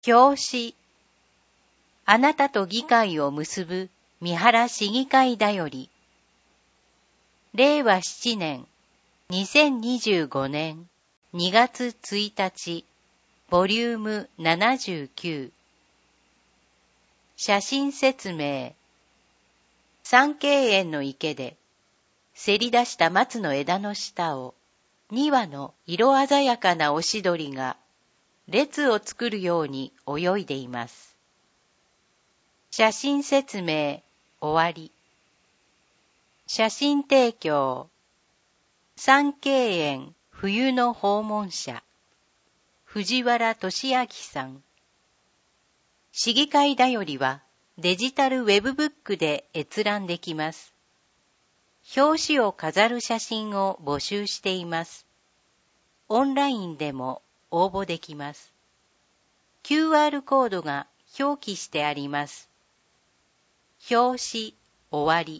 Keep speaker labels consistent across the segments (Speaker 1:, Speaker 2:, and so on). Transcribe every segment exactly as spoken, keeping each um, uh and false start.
Speaker 1: 表紙。あなたと議会を結ぶ三原市議会だより。れいわななねん、にせんにじゅうごねんにがつついたち、ボリュームななじゅうきゅう。写真説明。三景園の池で、せり出した松の枝の下を、にわの色鮮やかなオシドリが、列を作るように泳いでいます。写真説明、終わり。写真提供。三景園冬の訪問者。藤原俊明さん。市議会だよりはデジタルウェブブックで閲覧できます。表紙を飾る写真を募集しています。オンラインでも応募できます。キューアール コードが表記してあります。表紙、終わり。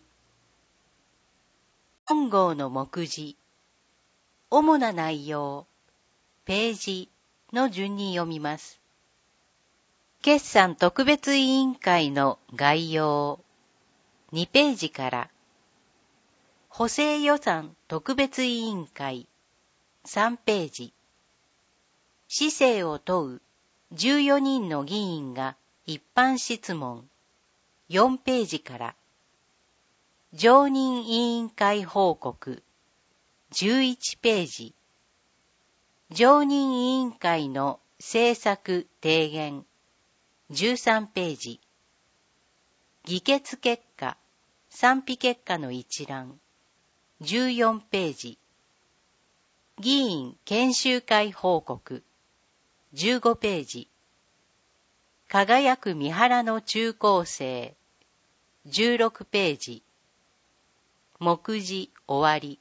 Speaker 1: 本号の目次。主な内容。ページの順に読みます。決算特別委員会の概要。にページから。補正予算特別委員会。さんページ。市政を問うじゅうよにんの議員が一般質問。よんページから。常任委員会報告。じゅういちページ。常任委員会の政策提言。じゅうさんページ。議決結果、賛否結果の一覧。じゅうよんページ。議員研修会報告。じゅうごページ。輝く三原の中高生。じゅうろくページ。目次終わり。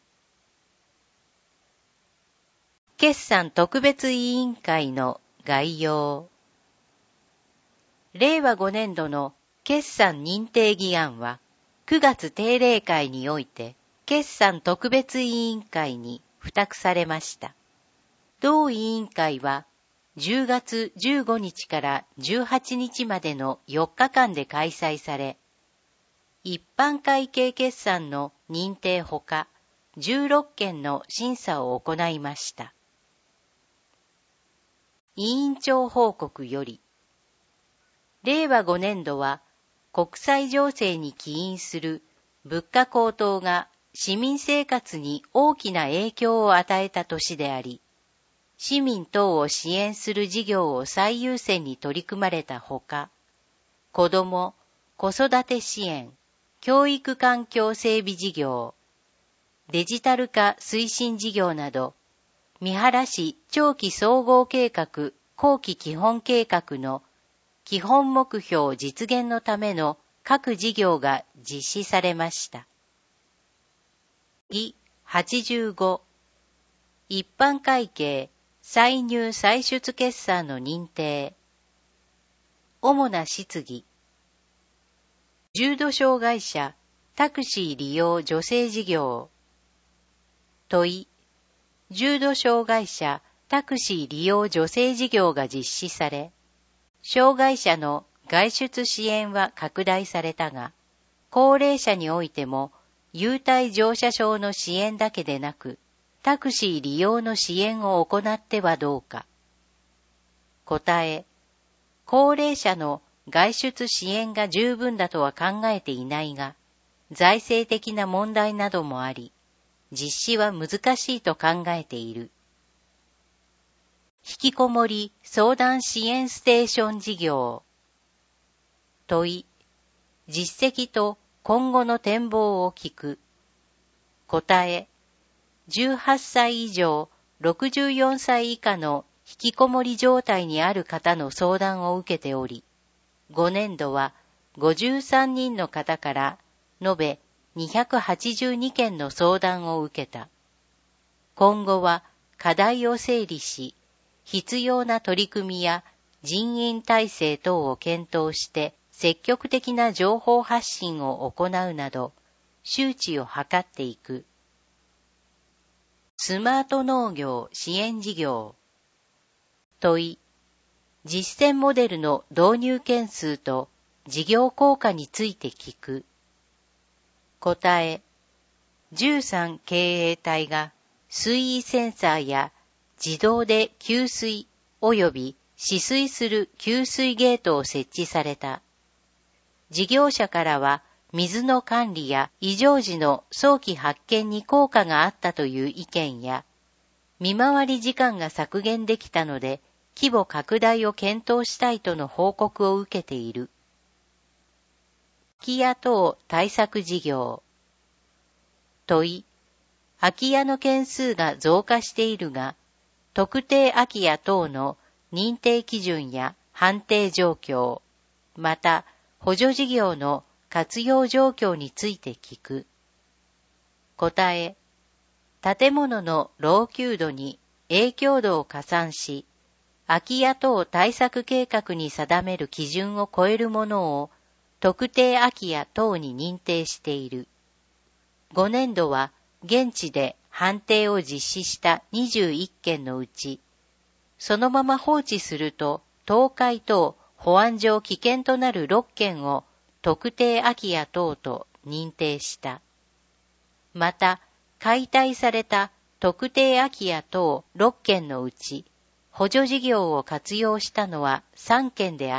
Speaker 1: 決算特別委員会の概要。れいわごねんどの決算認定議案はくがつ定例会において決算特別委員会に付託されました。同委員会はじゅうがつじゅうごにちからじゅうはちにちまでのよっかかんで開催され、一般会計決算の認定ほかじゅうろっけんの審査を行いました。委員長報告より、れいわごねんどは国際情勢に起因する物価高騰が市民生活に大きな影響を与えた年であり、市民等を支援する事業を最優先に取り組まれたほか、子ども・子育て支援、教育環境整備事業、デジタル化推進事業など、三原市長期総合計画後期基本計画の基本目標実現のための各事業が実施されました。議はちじゅうご、一般会計歳入歳出決算の認定。主な質疑。重度障害者タクシー利用助成事業。問い。重度障害者タクシー利用助成事業が実施され、障害者の外出支援は拡大されたが、高齢者においても、優待乗車証の支援だけでなく、タクシー利用の支援を行ってはどうか。答え、高齢者の外出支援が十分だとは考えていないが、財政的な問題などもあり、実施は難しいと考えている。引きこもり相談支援ステーション事業。問い。実績と今後の展望を聞く。答え。じゅうはっさい以上ろくじゅうよんさい以下の引きこもり状態にある方の相談を受けており、ごねんどはごじゅうさんにんの方から延べにひゃくはちじゅうにけんの相談を受けた。今後は課題を整理し、必要な取り組みや人員体制等を検討して積極的な情報発信を行うなど、周知を図っていく。スマート農業支援事業。問い。 実践モデルの導入件数と事業効果について聞く。答え、じゅうさん経営体が水位センサーや自動で給水及び止水する給水ゲートを設置された。事業者からは水の管理や異常時の早期発見に効果があったという意見や、見回り時間が削減できたので規模拡大を検討したいとの報告を受けている。空き家等対策事業。問い、空き家の件数が増加しているが、特定空き家等の認定基準や判定状況、また補助事業の活用状況について聞く。答え、建物の老朽度に影響度を加算し、空き家等対策計画に定める基準を超えるものを特定空き家等に認定している。ごねんどは現地で判定を実施したにじゅういっけんのうち、そのまま放置すると倒壊等保安上危険となるろっけんを特定空き家等と認定した。また、解体された特定空き家等ろっけんのうち、補助事業を活用したのはさんけんであった。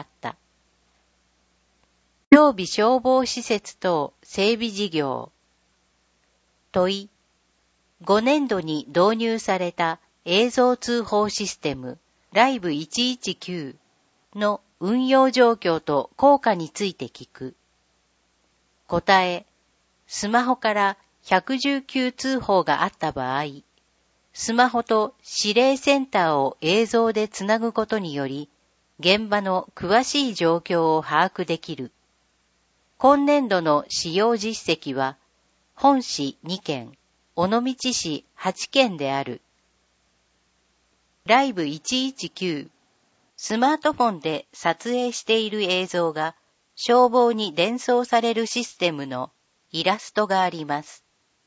Speaker 1: 装備消防施設等整備事業。問い、ごねんどに導入された映像通報システムライブいちいちきゅうの運用状況と効果について聞く。答え、スマホからひゃくじゅうきゅう通報があった場合、スマホと指令センターを映像でつなぐことにより、現場の詳しい状況を把握できる。今年度の使用実績は、本市にけん、尾道市はちけんである。ライブいちいちきゅう、スマートフォンで撮影している映像が消防に伝送されるシステムのイラストがあります。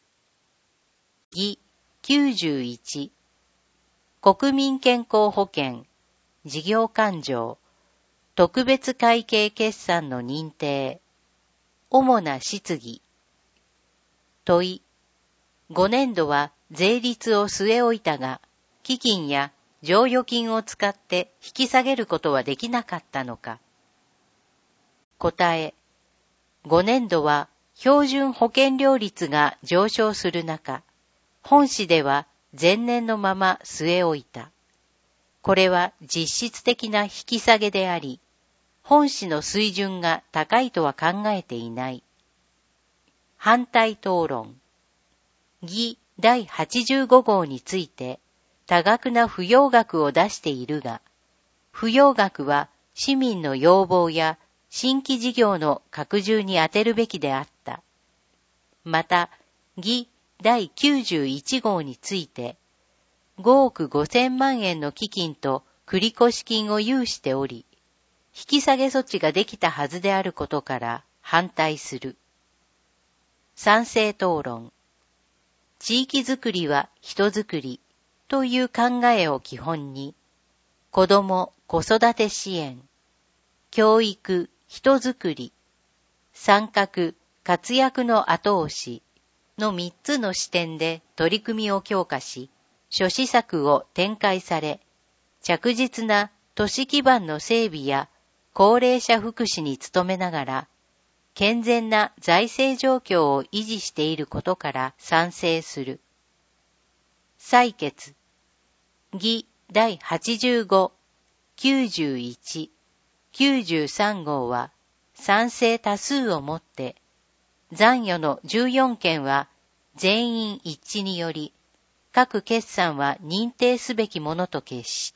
Speaker 1: ぎきゅうじゅういち、国民健康保険、事業勘定、特別会計決算の認定、主な質疑。問い、ごねんどは税率を据え置いたが、基金や剰余金を使って引き下げることはできなかったのか。答え、ごねんどは標準保険料率が上昇する中、本市では前年のまま据え置いた。これは実質的な引き下げであり、本市の水準が高いとは考えていない。反対討論。議だいはちじゅうごごうについて多額な扶養額を出しているが、扶養額は市民の要望や新規事業の拡充に充てるべきであった。また、議だいきゅうじゅういちごうについて、ごおくごせんまんえんの基金と繰越金を有しており、引き下げ措置ができたはずであることから反対する。賛成討論。地域づくりは人づくりという考えを基本に、子ども・子育て支援、教育・人づくり、参画・活躍の後押しのみっつの視点で取り組みを強化し、諸施策を展開され、着実な都市基盤の整備や高齢者福祉に努めながら、健全な財政状況を維持していることから賛成する。採決。議だいはちじゅうご、きゅうじゅういち、きゅうじゅうさんごうは賛成多数をもって、残余のじゅうよんけんは全員一致により、各決算は認定すべきものと決した。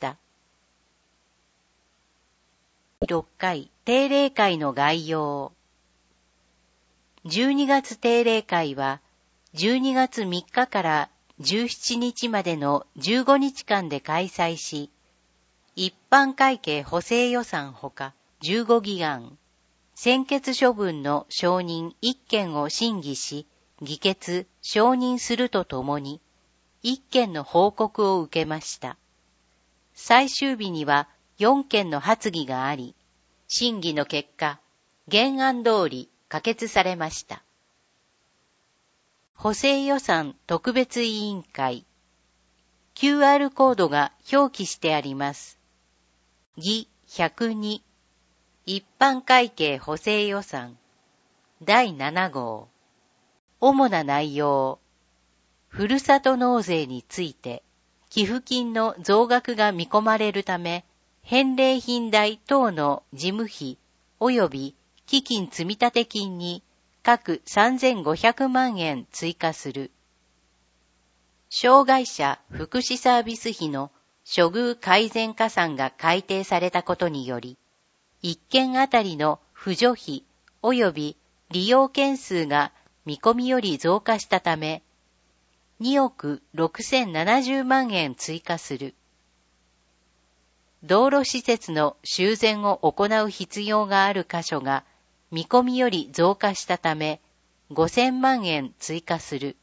Speaker 1: ろっかい定例会の概要。じゅうにがつ定例会は、じゅうにがつみっかからじゅうしちにちまでのじゅうごにちかんで開催し、一般会計補正予算ほかじゅうごぎあん、専決処分の承認いっけんを審議し、議決・承認するとともに、いっけんの報告を受けました。最終日にはよんけんの発議があり、審議の結果、原案通り可決されました。補正予算特別委員会。キューアール コードが表記してあります。議ひゃくに、一般会計補正予算。だいなな号。主な内容。ふるさと納税について、寄付金の増額が見込まれるため、返礼品代等の事務費及び基金積立金に各さんぜんごひゃくまんえん追加する。障害者福祉サービス費の処遇改善加算が改定されたことにより、いっけんあたりの扶助費及び利用件数が見込みより増加したため、におくろくせんななじゅうまんえん追加する。道路施設の修繕を行う必要がある箇所が見込みより増加したため、ごせんまんえん追加する。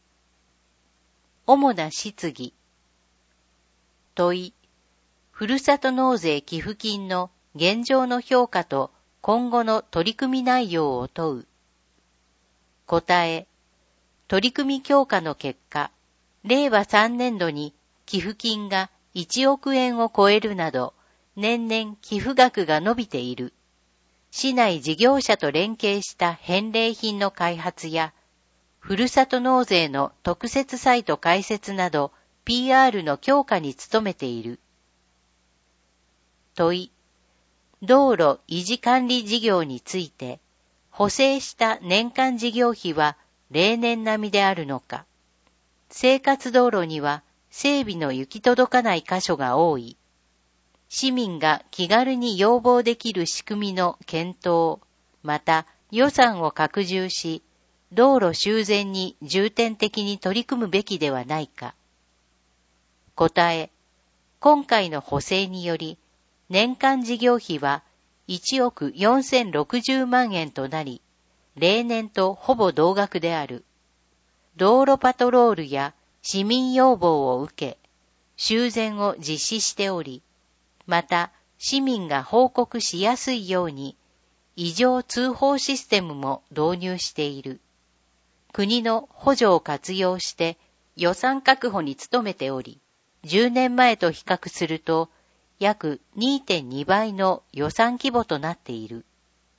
Speaker 1: 主な質疑。問い、ふるさと納税寄付金の現状の評価と今後の取り組み内容を問う。答え、取り組み強化の結果、れいわさんねんどに寄付金がいちおくえんを超えるなど、年々寄付額が伸びている。市内事業者と連携した返礼品の開発や、ふるさと納税の特設サイト開設など ピーアール の強化に努めている。問い、道路維持管理事業について、補正した年間事業費は例年並みであるのか。生活道路には整備の行き届かない箇所が多い。市民が気軽に要望できる仕組みの検討、また予算を拡充し、道路修繕に重点的に取り組むべきではないか。答え、今回の補正により、年間事業費はいちおくよんせんろくじゅうまんえんとなり、例年とほぼ同額である。道路パトロールや市民要望を受け、修繕を実施しており、また市民が報告しやすいように、異常通報システムも導入している。国の補助を活用して予算確保に努めており、じゅうねんまえと比較すると約 にてんにばいの予算規模となっている。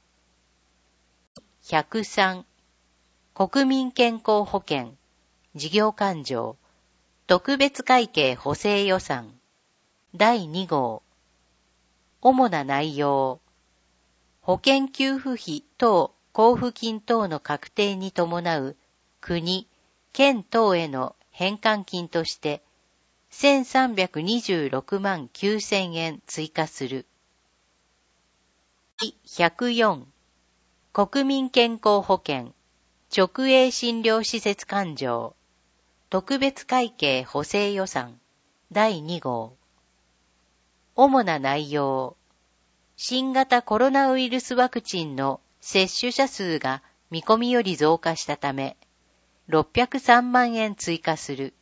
Speaker 1: ひゃくさん、国民健康保険、事業勘定、特別会計補正予算、だいに号。主な内容。保険給付費等交付金等の確定に伴う国、県等への返還金としてせんさんびゃくにじゅうろくまんきゅうせんえん追加する。ひゃくよん、国民健康保険、直営診療施設勘定、特別会計補正予算、だいに号。主な内容。新型コロナウイルスワクチンの接種者数が見込みより増加したため、ろっぴゃくさんまんえん追加する。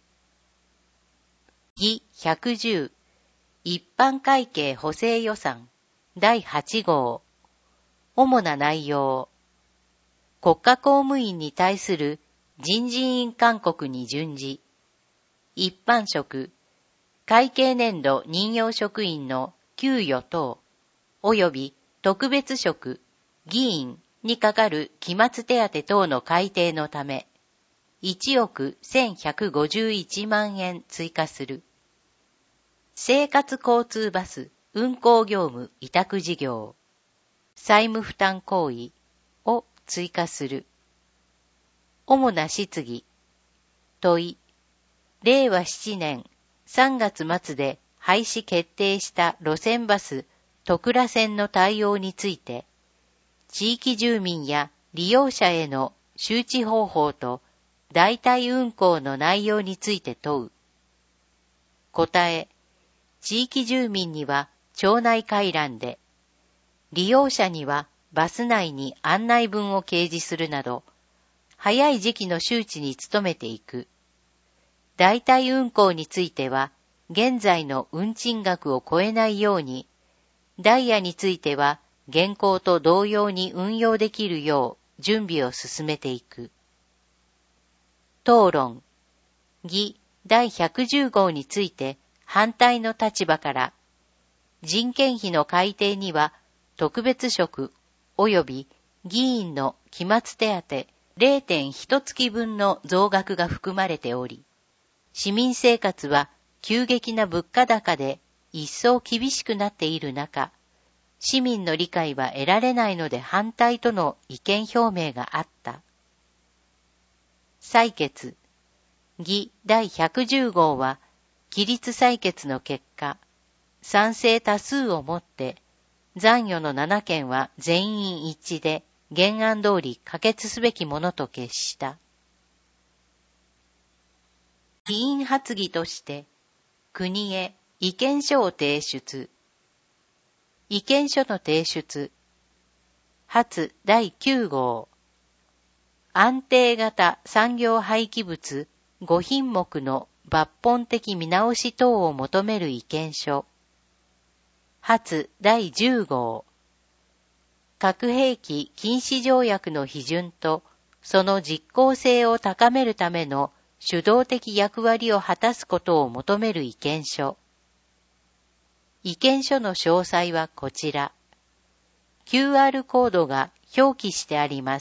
Speaker 1: 議ひゃくじゅう、一般会計補正予算、だいはち号。主な内容。国家公務員に対する人事院勧告に準じ、一般職、会計年度任用職員の給与等、及び特別職、議員にかかる期末手当等の改定のため、いちおくせんひゃくごじゅういちまんえん追加する。生活交通バス運行業務委託事業、債務負担行為を追加する。主な質疑。問い、れいわななねんさんがつ末で廃止決定した路線バス徳良線の対応について、地域住民や利用者への周知方法と代替運行の内容について問う。答え、地域住民には町内会欄で、利用者にはバス内に案内文を掲示するなど、早い時期の周知に努めていく。代替運行については、現在の運賃額を超えないように、 ダイヤについては現行と同様に運用できるよう準備を進めていく。討論。議だいひゃくじゅう号について反対の立場から、人件費の改定には特別職及び議員の期末手当 れいてんいち 月分の増額が含まれており、市民生活は急激な物価高で一層厳しくなっている中、市民の理解は得られないので反対との意見表明があった。採決。議だいひゃくじゅう号は、起立採決の結果、賛成多数をもって、残余のななけんは全員一致で原案通り可決すべきものと決した。議員発議として、国へ意見書を提出。意見書の提出。発だいきゅう号。安定型産業廃棄物ご品目の抜本的見直し等を求める意見書。発だいじゅう号。核兵器禁止条約の批准とその実効性を高めるための主導的役割を果たすことを求める意見書。意見書の詳細はこちら。キューアール コードが表記してあります。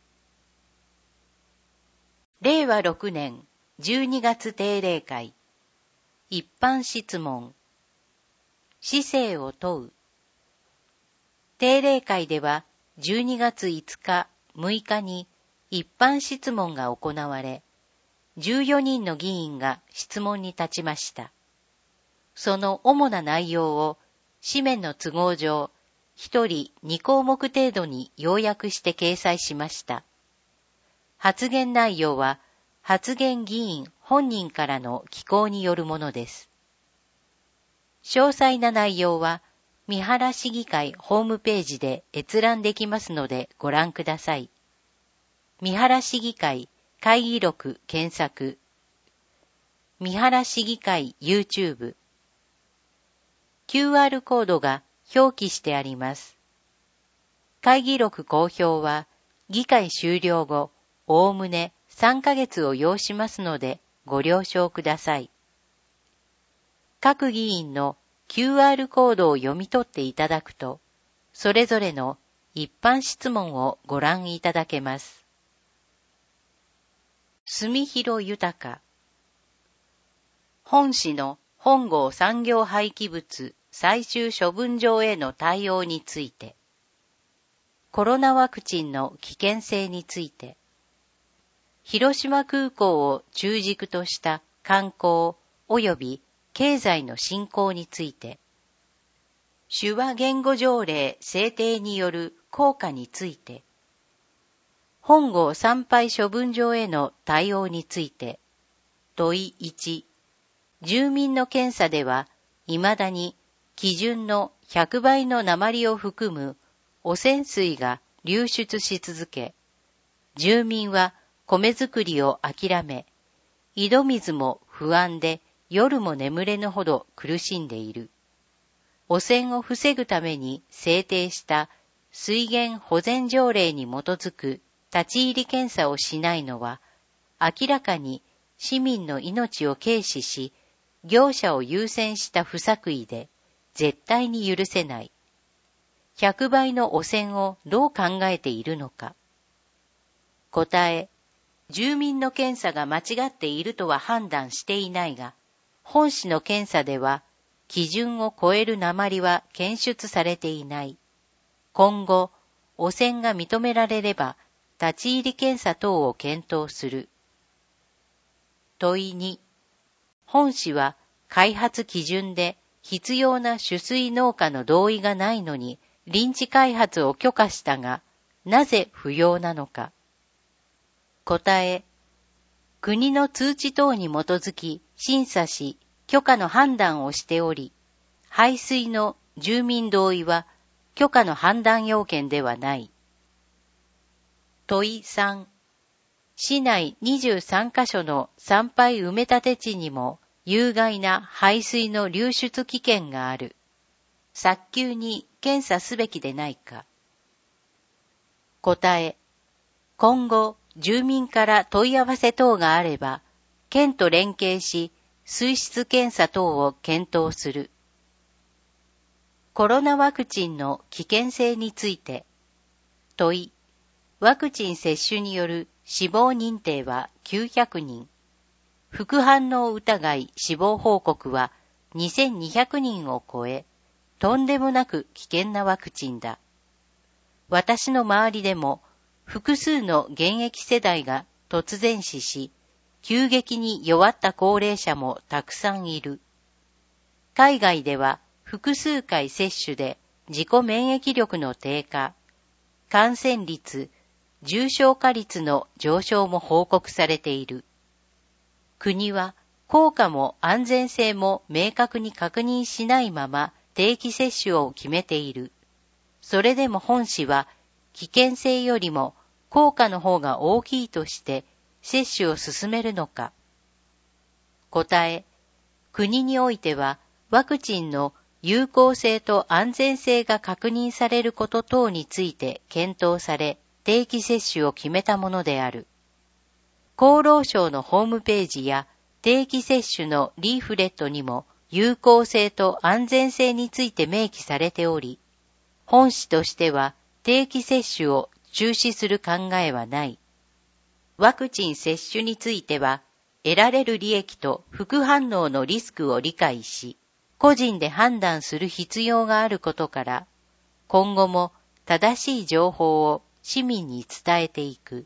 Speaker 1: れいわろくねんじゅうにがつ定例会。一般質問。市政を問う。定例会ではじゅうにがついつか、むいかに一般質問が行われ、じゅうよにんの議員が質問に立ちました。その主な内容を紙面の都合上、ひとりにこうもく程度に要約して掲載しました。発言内容は発言議員本人からの寄稿によるものです。詳細な内容は三原市議会ホームページで閲覧できますのでご覧ください。三原市議会会議録検索。三原市議会 YouTube。キューアール コードが表記してあります。会議録公表は議会終了後、おおむねさんかげつを要しますのでご了承ください。各議員の キューアール コードを読み取っていただくと、それぞれの一般質問をご覧いただけます。住広豊。本市の本郷産業廃棄物最終処分場への対応について、コロナワクチンの危険性について、広島空港を中軸とした観光及び経済の振興について、手話言語条例制定による効果について、本郷産廃処分場への対応について、問いいち、住民の検査では、未だに基準のひゃくばいの鉛を含む汚染水が流出し続け、住民は米作りを諦め、井戸水も不安で夜も眠れぬほど苦しんでいる。汚染を防ぐために制定した水源保全条例に基づく立ち入り検査をしないのは、明らかに市民の命を軽視し、業者を優先した不作為で、絶対に許せない。ひゃくばいの汚染をどう考えているのか。答え、住民の検査が間違っているとは判断していないが、本市の検査では、基準を超える鉛は検出されていない。今後、汚染が認められれば、立ち入り検査等を検討する。問いに、本市は開発基準で必要な取水農家の同意がないのに臨地開発を許可したが、なぜ不要なのか。答え、国の通知等に基づき審査し許可の判断をしており、排水の住民同意は許可の判断要件ではない。問いさん、市内にじゅうさんかしょの産廃埋め立て地にも有害な排水の流出危険がある。 早急に検査すべきでないか。答え、今後、住民から問い合わせ等があれば、県と連携し、水質検査等を検討する。コロナワクチンの危険性について、問い、ワクチン接種による死亡認定はきゅうひゃくにん、副反応疑い死亡報告はにせんにひゃくにんを超え、とんでもなく危険なワクチンだ。私の周りでも複数の現役世代が突然死し、急激に弱った高齢者もたくさんいる。海外では複数回接種で自己免疫力の低下、感染率、重症化率の上昇も報告されている。国は効果も安全性も明確に確認しないまま定期接種を決めている。それでも本市は危険性よりも効果の方が大きいとして接種を進めるのか。答え、国においてはワクチンの有効性と安全性が確認されること等について検討され、定期接種を決めたものである。厚労省のホームページや定期接種のリーフレットにも有効性と安全性について明記されており、本市としては定期接種を中止する考えはない。ワクチン接種については、得られる利益と副反応のリスクを理解し、個人で判断する必要があることから、今後も正しい情報を市民に伝えていく。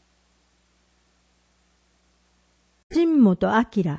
Speaker 2: 新本明。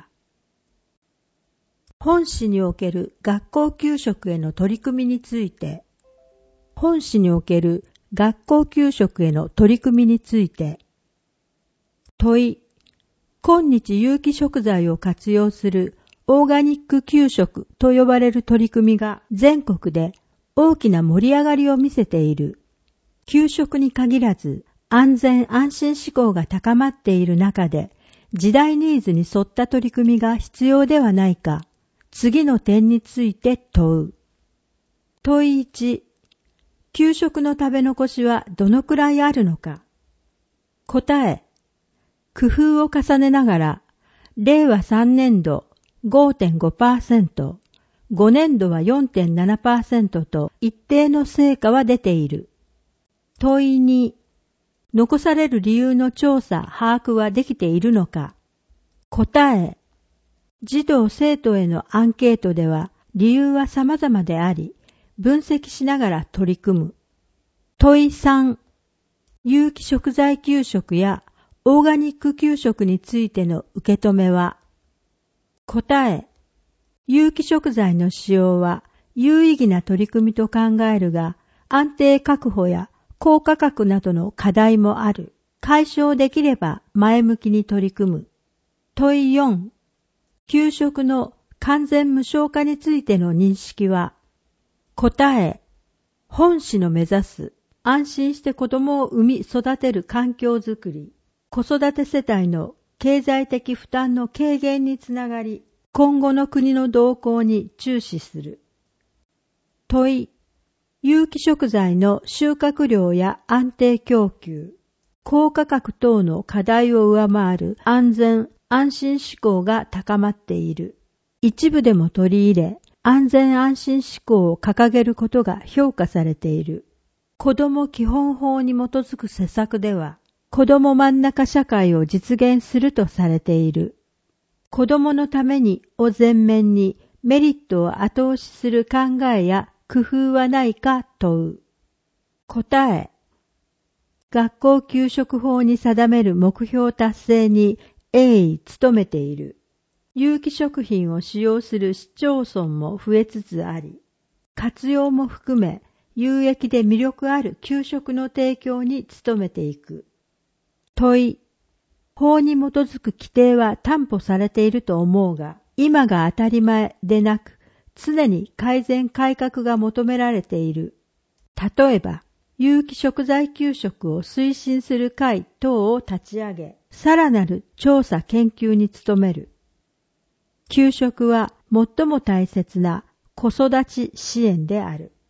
Speaker 2: 本市における学校給食への取り組みについて、本市における学校給食への取り組みについて、問い、今日有機食材を活用するオーガニック給食と呼ばれる取り組みが全国で大きな盛り上がりを見せている。給食に限らず安全安心志向が高まっている中で時代ニーズに沿った取り組みが必要ではないか。次の点について問う。問いいち、給食の食べ残しはどのくらいあるのか。答え、工夫を重ねながら、れいわさんねんど ごてんごパーセント、ごねんどは よんてんななパーセント と一定の成果は出ている。問いに、残される理由の調査・把握はできているのか。答え、児童生徒へのアンケートでは理由は様々であり、分析しながら取り組む。問いさん、有機食材給食やオーガニック給食についての受け止めは。答え、有機食材の使用は有意義な取り組みと考えるが、安定確保や高価格などの課題もある。解消できれば前向きに取り組む。問いよん、給食の完全無償化についての認識は。答え、本市の目指す安心して子供を産み育てる環境づくり、子育て世帯の経済的負担の軽減につながり、今後の国の動向に注視する。問い、有機食材の収穫量や安定供給、高価格等の課題を上回る安全・安心志向が高まっている。一部でも取り入れ、安全安心志向を掲げることが評価されている。子ども基本法に基づく施策では、子ども真ん中社会を実現するとされている。子どものためにを前面にメリットを後押しする考えや工夫はないか問う。答え、学校給食法に定める目標達成に鋭意努めている。有機食品を使用する市町村も増えつつあり、活用も含め有益で魅力ある給食の提供に努めていく。問い、法に基づく規定は担保されていると思うが、今が当たり前でなく、常に改善改革が求められている。例えば、有機食材給食を推進する会等を立ち上げ、さらなる調査研究に努める。給食は最も大切な子育ち支援である。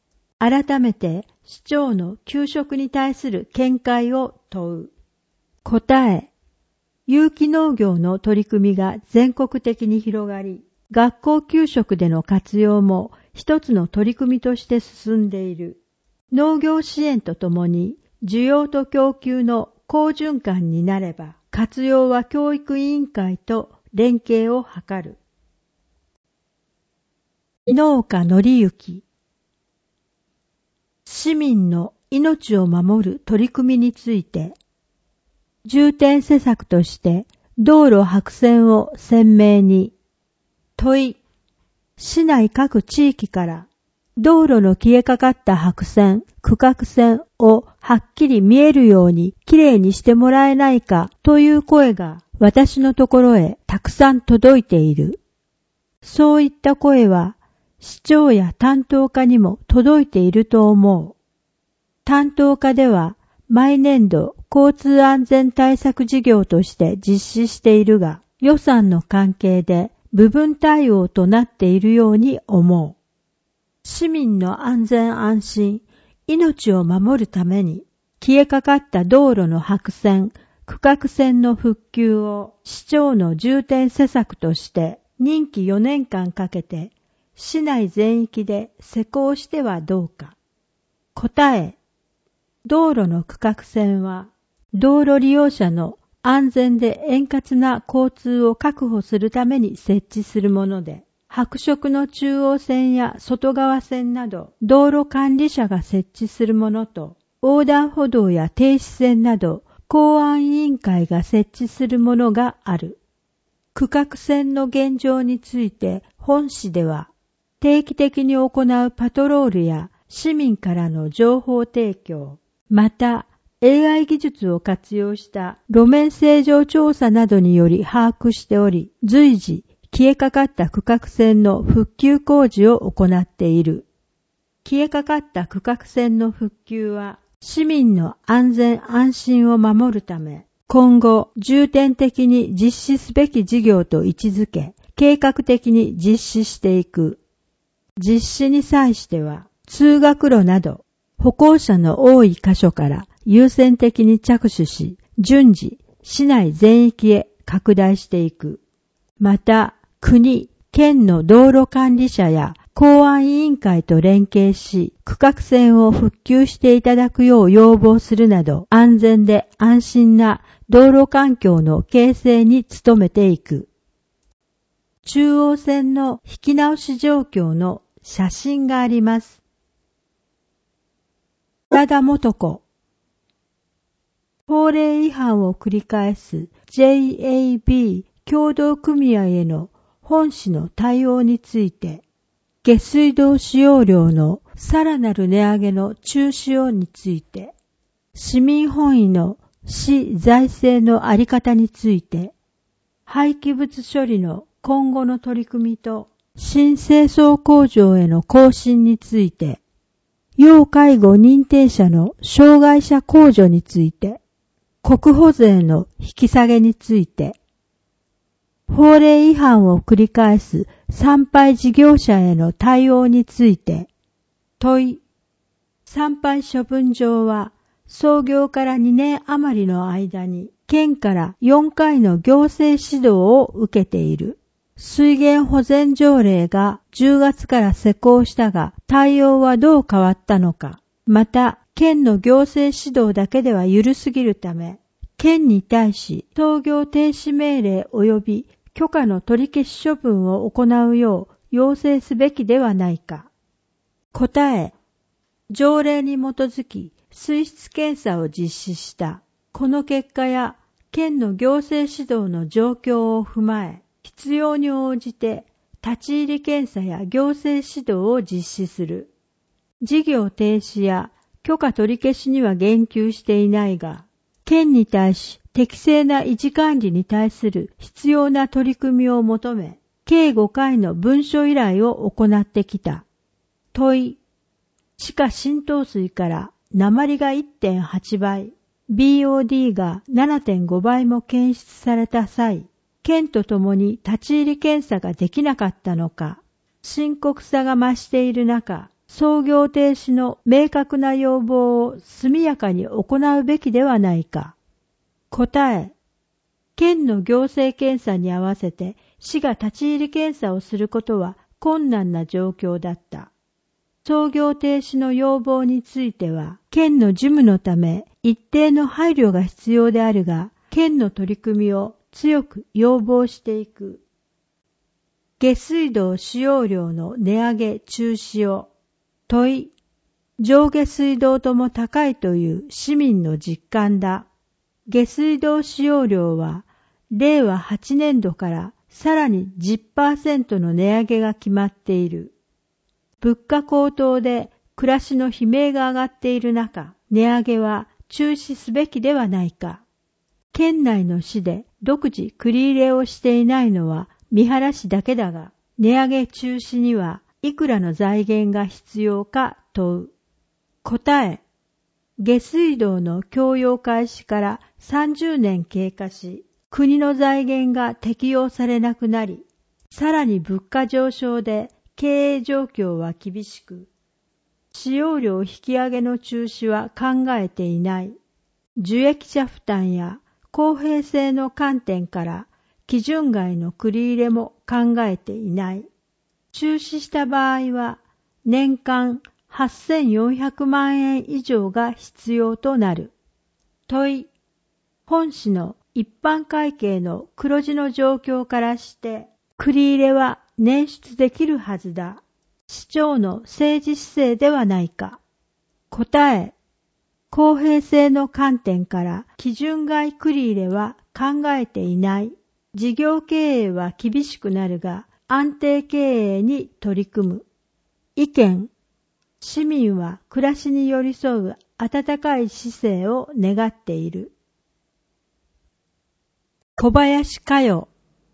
Speaker 2: 改めて市長の給食に対する見解を問う。答え、有機農業の取り組みが全国的に広がり、学校給食での活用も一つの取り組みとして進んでいる。農業支援とともに需要と供給の好循環になれば、活用は教育委員会と連携を図る。農家のりゆき。市民の命を守る取り組みについて、重点施策として道路白線を鮮明に。問い、市内各地域から道路の消えかかった白線、区画線をはっきり見えるようにきれいにしてもらえないかという声が私のところへたくさん届いている。そういった声は市長や担当課にも届いていると思う。担当課では毎年度交通安全対策事業として実施しているが、予算の関係で部分対応となっているように思う。市民の安全安心、命を守るために消えかかった道路の白線、区画線の復旧を市長の重点施策として任期よねんかんかけて市内全域で施行してはどうか。答え、道路の区画線は道路利用者の安全で円滑な交通を確保するために設置するもので、白色の中央線や外側線など道路管理者が設置するものと、横断歩道や停止線など公安委員会が設置するものがある。区画線の現状について本市では、定期的に行うパトロールや市民からの情報提供、また、エーアイ 技術を活用した路面正常調査などにより把握しており、随時消えかかった区画線の復旧工事を行っている。消えかかった区画線の復旧は、市民の安全安心を守るため、今後重点的に実施すべき事業と位置づけ、計画的に実施していく。実施に際しては、通学路など歩行者の多い箇所から優先的に着手し、順次、市内全域へ拡大していく。また、国、県の道路管理者や公安委員会と連携し、区画線を復旧していただくよう要望するなど、安全で安心な道路環境の形成に努めていく。中央線の引き直し状況の写真があります。寺田元子。法令違反を繰り返す ジェイエービー 協同組合への本市の対応について、下水道使用量のさらなる値上げの中止をについて、市民本位の市財政のあり方について、廃棄物処理の今後の取り組みと新清掃工場への更新について、要介護認定者の障害者控除について、国保税の引き下げについて、法令違反を繰り返す参拝事業者への対応について、問い、参拝処分場は創業からにねん余りの間に県からよんかいの行政指導を受けている。水源保全条例がじゅうがつから施行したが、対応はどう変わったのか。また、県の行政指導だけでは緩すぎるため、県に対し操業停止命令及び許可の取り消し処分を行うよう要請すべきではないか。答え、条例に基づき水質検査を実施した。この結果や県の行政指導の状況を踏まえ、必要に応じて立ち入り検査や行政指導を実施する。事業停止や許可取り消しには言及していないが、県に対し適正な維持管理に対する必要な取り組みを求め、計ごかいの文書依頼を行ってきた。問い、地下浸透水から鉛が いってんはちばい、ビーオーディー が ななてんごばいも検出された際、県とともに立ち入り検査ができなかったのか、深刻さが増している中、 操業停止の明確な要望を速やかに行うべきではないか。答え、県の行政検査に合わせて市が立ち入り検査をすることは困難な状況だった。操業停止の要望については、県の事務のため一定の配慮が必要であるが、県の取り組みを強く要望していく。下水道使用量の値上げ中止を。問い、上下水道とも高いという市民の実感だ。下水道使用量は、れいわはちねんどからさらに じゅっパーセント の値上げが決まっている。物価高騰で暮らしの悲鳴が上がっている中、値上げは中止すべきではないか。県内の市で独自繰り入れをしていないのは三原市だけだが、値上げ中止にはいくらの財源が必要か問う。答え、下水道の供用開始からさんじゅうねん経過し、国の財源が適用されなくなり、さらに物価上昇で経営状況は厳しく、使用量引き上げの中止は考えていない。受益者負担や公平性の観点から基準外の繰り入れも考えていない。中止した場合は年間はっせんよんひゃくまんえん以上が必要となる。問い、本市の一般会計の黒字の状況からして繰り入れは捻出できるはずだ。市長の政治姿勢ではないか。答え、公平性の観点から基準外繰り入れは考えていない。事業経営は厳しくなるが安定経営に取り組む。意見、市民は暮らしに寄り添う温かい市政を願っている。小林佳代、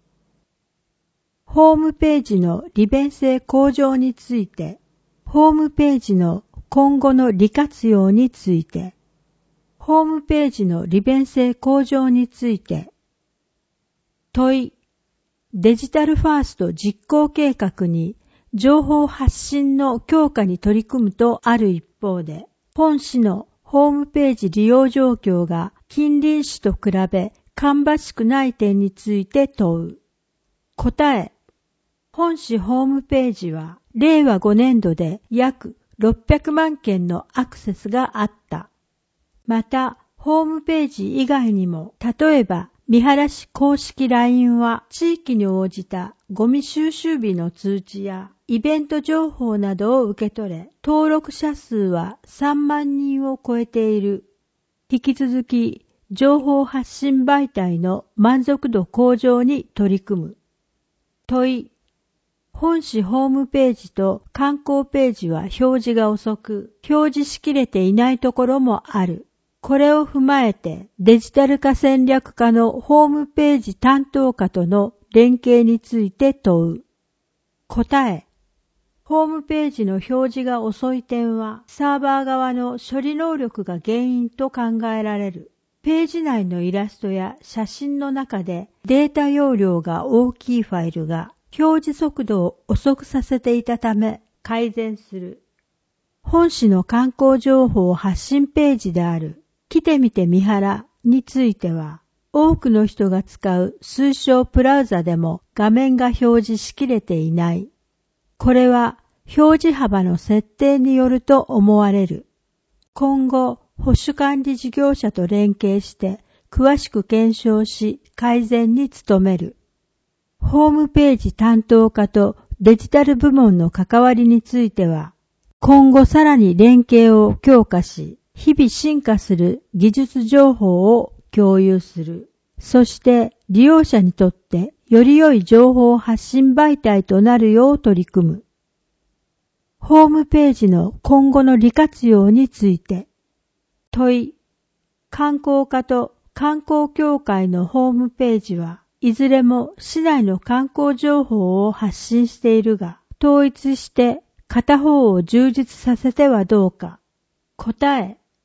Speaker 2: ホームページの利便性向上について、ホームページの今後の利活用について、ホームページの利便性向上について、問い、デジタルファースト実行計画に情報発信の強化に取り組むとある一方で、本市のホームページ利用状況が近隣市と比べ芳しくない点について問う。答え、本市ホームページはれいわごねんどで約ろっぴゃくまんけんのアクセスがあった。また、ホームページ以外にも、例えば、三原市公式 ライン は地域に応じたゴミ収集日の通知やイベント情報などを受け取れ、登録者数はさんまんにんを超えている。引き続き、情報発信媒体の満足度向上に取り組む。問い、本市ホームページと観光ページは表示が遅く、表示しきれていないところもある。これを踏まえてデジタル化戦略課のホームページ担当課との連携について問う。答え、ホームページの表示が遅い点はサーバー側の処理能力が原因と考えられる。ページ内のイラストや写真の中でデータ容量が大きいファイルが表示速度を遅くさせていたため改善する。本市の観光情報発信ページである来てみて三原については、多くの人が使う通称プラウザでも画面が表示しきれていない。これは表示幅の設定によると思われる。今後、保守管理事業者と連携して詳しく検証し改善に努める。ホームページ担当課とデジタル部門の関わりについては、今後さらに連携を強化し、日々進化する技術情報を共有する。そして利用者にとってより良い情報発信媒体となるよう取り組む。ホームページの今後の利活用について。問い、観光課と観光協会のホームページはいずれも市内の観光情報を発信しているが、統一して片方を充実させてはどうか。答え、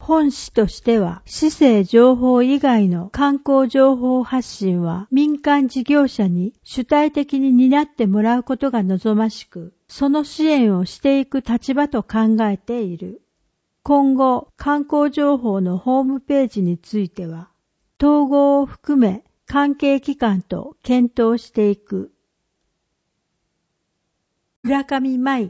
Speaker 2: 本市としては、市政情報以外の観光情報発信は民間事業者に主体的に担ってもらうことが望ましく、その支援をしていく立場と考えている。今後、観光情報のホームページについては、統合を含め関係機関と検討していく。村上舞。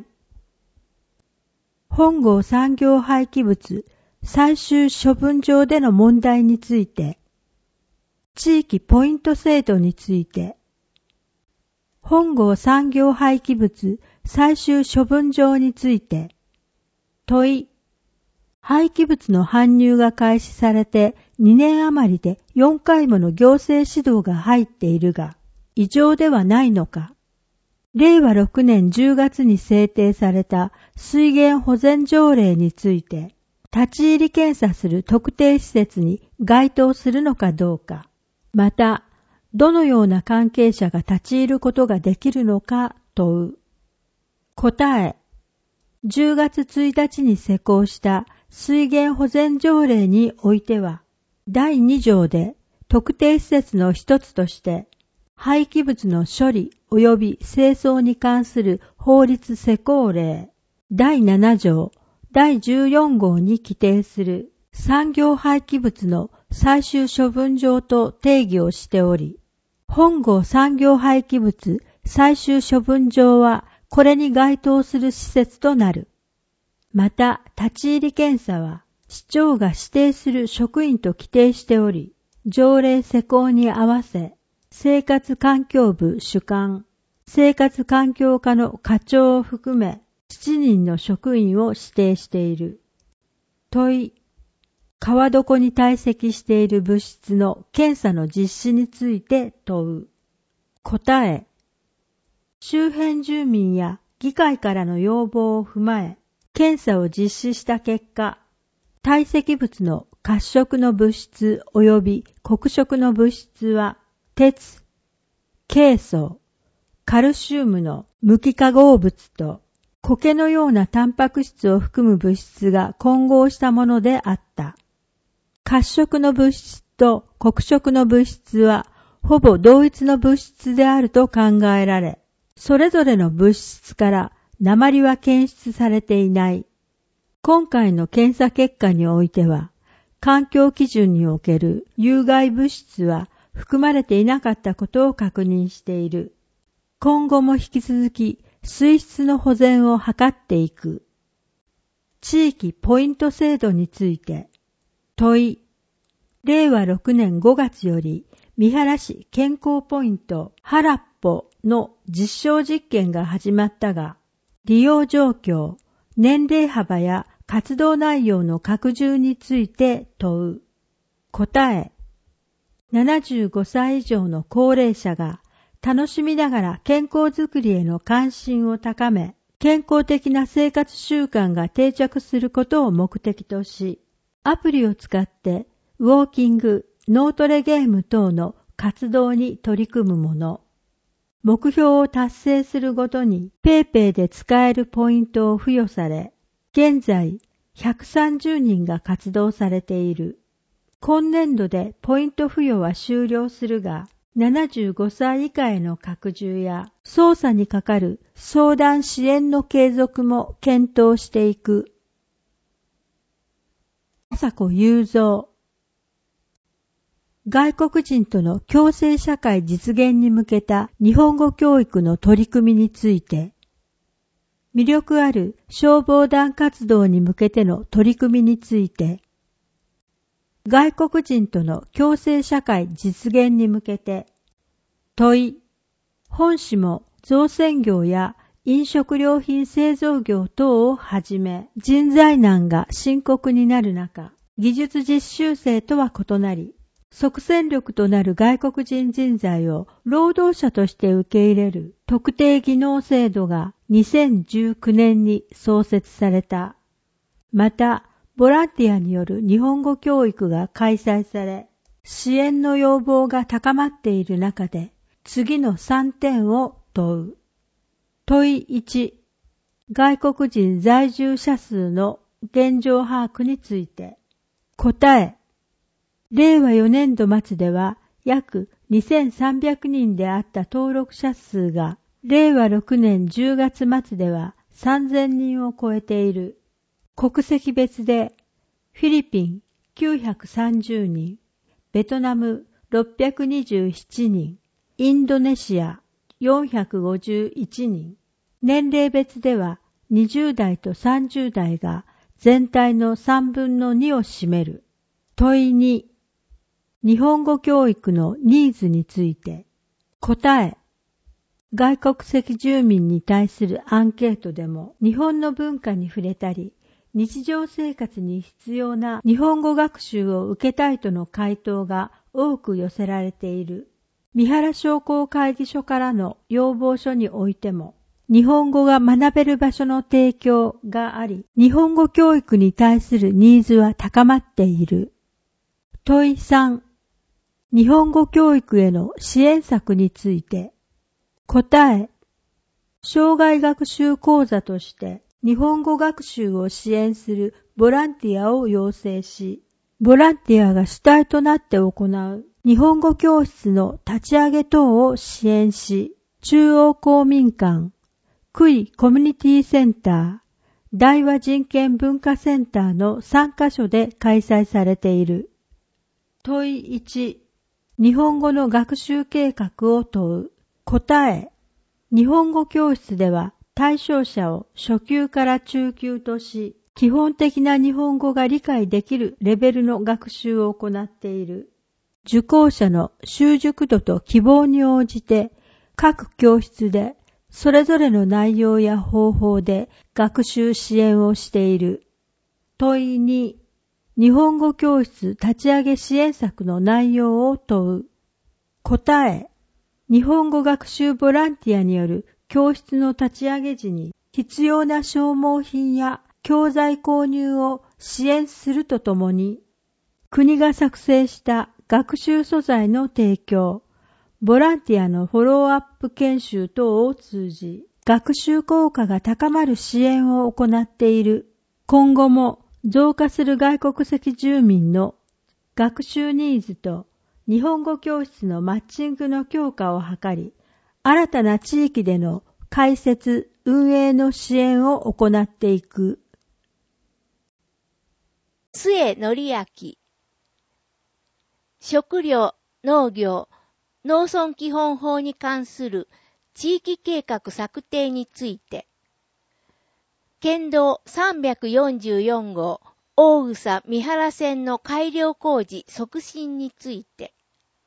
Speaker 2: 本郷産業廃棄物最終処分場での問題について、地域ポイント制度について、本郷産業廃棄物最終処分場について、問い、廃棄物の搬入が開始されてにねん余りでよんかいもの行政指導が入っているが、異常ではないのか。れいわろくねんじゅうがつに制定された水源保全条例について、立ち入り検査する特定施設に該当するのかどうか、また、どのような関係者が立ち入ることができるのか問う。答え、じゅうがつついたちに施行した水源保全条例においては、だいにじょうで特定施設の一つとして、廃棄物の処理及び清掃に関する法律施行令だいななじょうだいじゅうよんごうに規定する産業廃棄物の最終処分場と定義をしており、本郷産業廃棄物最終処分場はこれに該当する施設となる。また、立ち入り検査は市長が指定する職員と規定しており、条例施行に合わせ、生活環境部主幹、生活環境課の課長を含めしちにんの職員を指定している。問い、川床に堆積している物質の検査の実施について問う。答え、周辺住民や議会からの要望を踏まえ、検査を実施した結果、堆積物の褐色の物質及び黒色の物質は、鉄、ケイ素、カルシウムの無機化合物と苔のようなタンパク質を含む物質が混合したものであった。褐色の物質と黒色の物質はほぼ同一の物質であると考えられ、それぞれの物質から鉛は検出されていない。今回の検査結果においては、環境基準における有害物質は含まれていなかったことを確認している。今後も引き続き水質の保全を図っていく。地域ポイント制度について、問い、れいわろくねんごがつより三原市健康ポイント原っぽの実証実験が始まったが、利用状況、年齢幅や活動内容の拡充について問う。答え、ななじゅうごさい以上の高齢者が楽しみながら健康づくりへの関心を高め、健康的な生活習慣が定着することを目的とし、アプリを使ってウォーキング、脳トレゲーム等の活動に取り組むもの。目標を達成するごとにペイペイで使えるポイントを付与され、現在ひゃくさんじゅうにんが活動されている。今年度でポイント付与は終了するが、ななじゅうごさい以下への拡充や操作にかかる相談支援の継続も検討していく。朝子雄三。外国人との共生社会実現に向けた日本語教育の取り組みについて、魅力ある消防団活動に向けての取り組みについて、外国人との共生社会実現に向けて、問い、本市も造船業や飲食料品製造業等をはじめ、人材難が深刻になる中、技術実習生とは異なり、即戦力となる外国人人材を労働者として受け入れる特定技能制度がにせんじゅうきゅうねんに創設された。また、ボランティアによる日本語教育が開催され、支援の要望が高まっている中で、次のさんてんを問う。問いいち、外国人在住者数の現状把握について、 答え、れいわよねんど末では約にせんさんびゃくにんであった登録者数が、れいわろくねんじゅうがつ末ではさんぜんにんを超えている。国籍別で、フィリピンきゅうひゃくさんじゅうにん、ベトナムろっぴゃくにじゅうななにん、インドネシアよんひゃくごじゅういちにん、年齢別ではにじゅうだいとさんじゅうだいが全体のさんぶんのにを占める。問いに、日本語教育のニーズについて。答え、外国籍住民に対するアンケートでも日本の文化に触れたり、日常生活に必要な日本語学習を受けたいとの回答が多く寄せられている。三原商工会議所からの要望書においても、日本語が学べる場所の提供があり、日本語教育に対するニーズは高まっている。問いさん、日本語教育への支援策について。答え、障害学習講座として日本語学習を支援するボランティアを養成し、ボランティアが主体となって行う日本語教室の立ち上げ等を支援し、中央公民館、クイコミュニティセンター、大和人権文化センターのさんかしょで開催されている。問いいち、日本語の学習計画を問う。答え、日本語教室では対象者を初級から中級とし、基本的な日本語が理解できるレベルの学習を行っている。受講者の習熟度と希望に応じて、各教室でそれぞれの内容や方法で学習支援をしている。問いに、日本語教室立ち上げ支援策の内容を問う。答え、日本語学習ボランティアによる教室の立ち上げ時に必要な消耗品や教材購入を支援するとともに、国が作成した学習素材の提供、ボランティアのフォローアップ研修等を通じ、学習効果が高まる支援を行っている。今後も増加する外国籍住民の学習ニーズと日本語教室のマッチングの強化を図り、新たな地域での開設・運営の支援を行っていく。
Speaker 3: 末則明、食料・農業・農村基本法に関する地域計画策定について、県道さんびゃくよんじゅうよんごう大草三原線の改良工事促進について、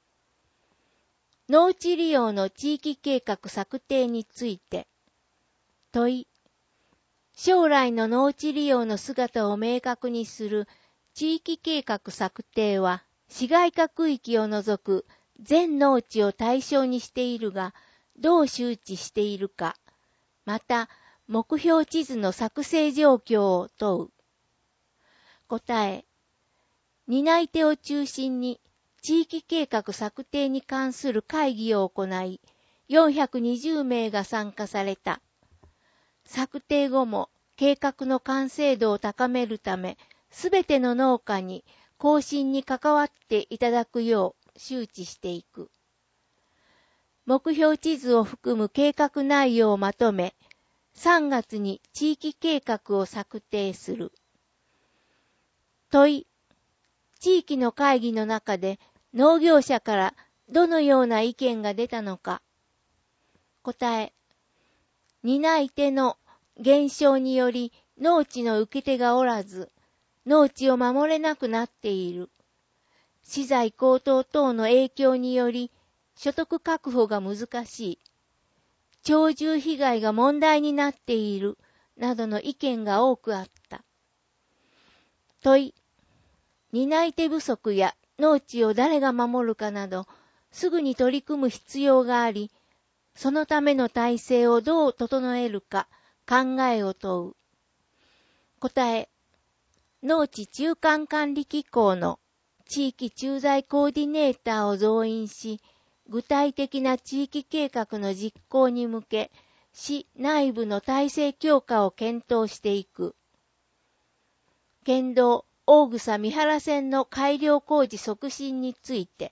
Speaker 3: 農地利用の地域計画策定について、問い、将来の農地利用の姿を明確にする地域計画策定は、市街化区域を除く全農地を対象にしているが、どう周知しているか、また、目標地図の作成状況を問う。答え、担い手を中心に地域計画策定に関する会議を行い、よんひゃくにじゅうめいが参加された。策定後も計画の完成度を高めるため、すべての農家に更新に関わっていただくよう周知していく。目標地図を含む計画内容をまとめ、さんがつに地域計画を策定する。問い、地域の会議の中で農業者からどのような意見が出たのか。答え、担い手の減少により農地の受け手がおらず、農地を守れなくなっている。資材高騰等の影響により所得確保が難しい。鳥獣被害が問題になっている、などの意見が多くあった。問い、担い手不足や農地を誰が守るかなど、すぐに取り組む必要があり、そのための体制をどう整えるか考えを問う。答え、農地中間管理機構の地域駐在コーディネーターを増員し、具体的な地域計画の実行に向け、市内部の体制強化を検討していく。県道大草三原線の改良工事促進について。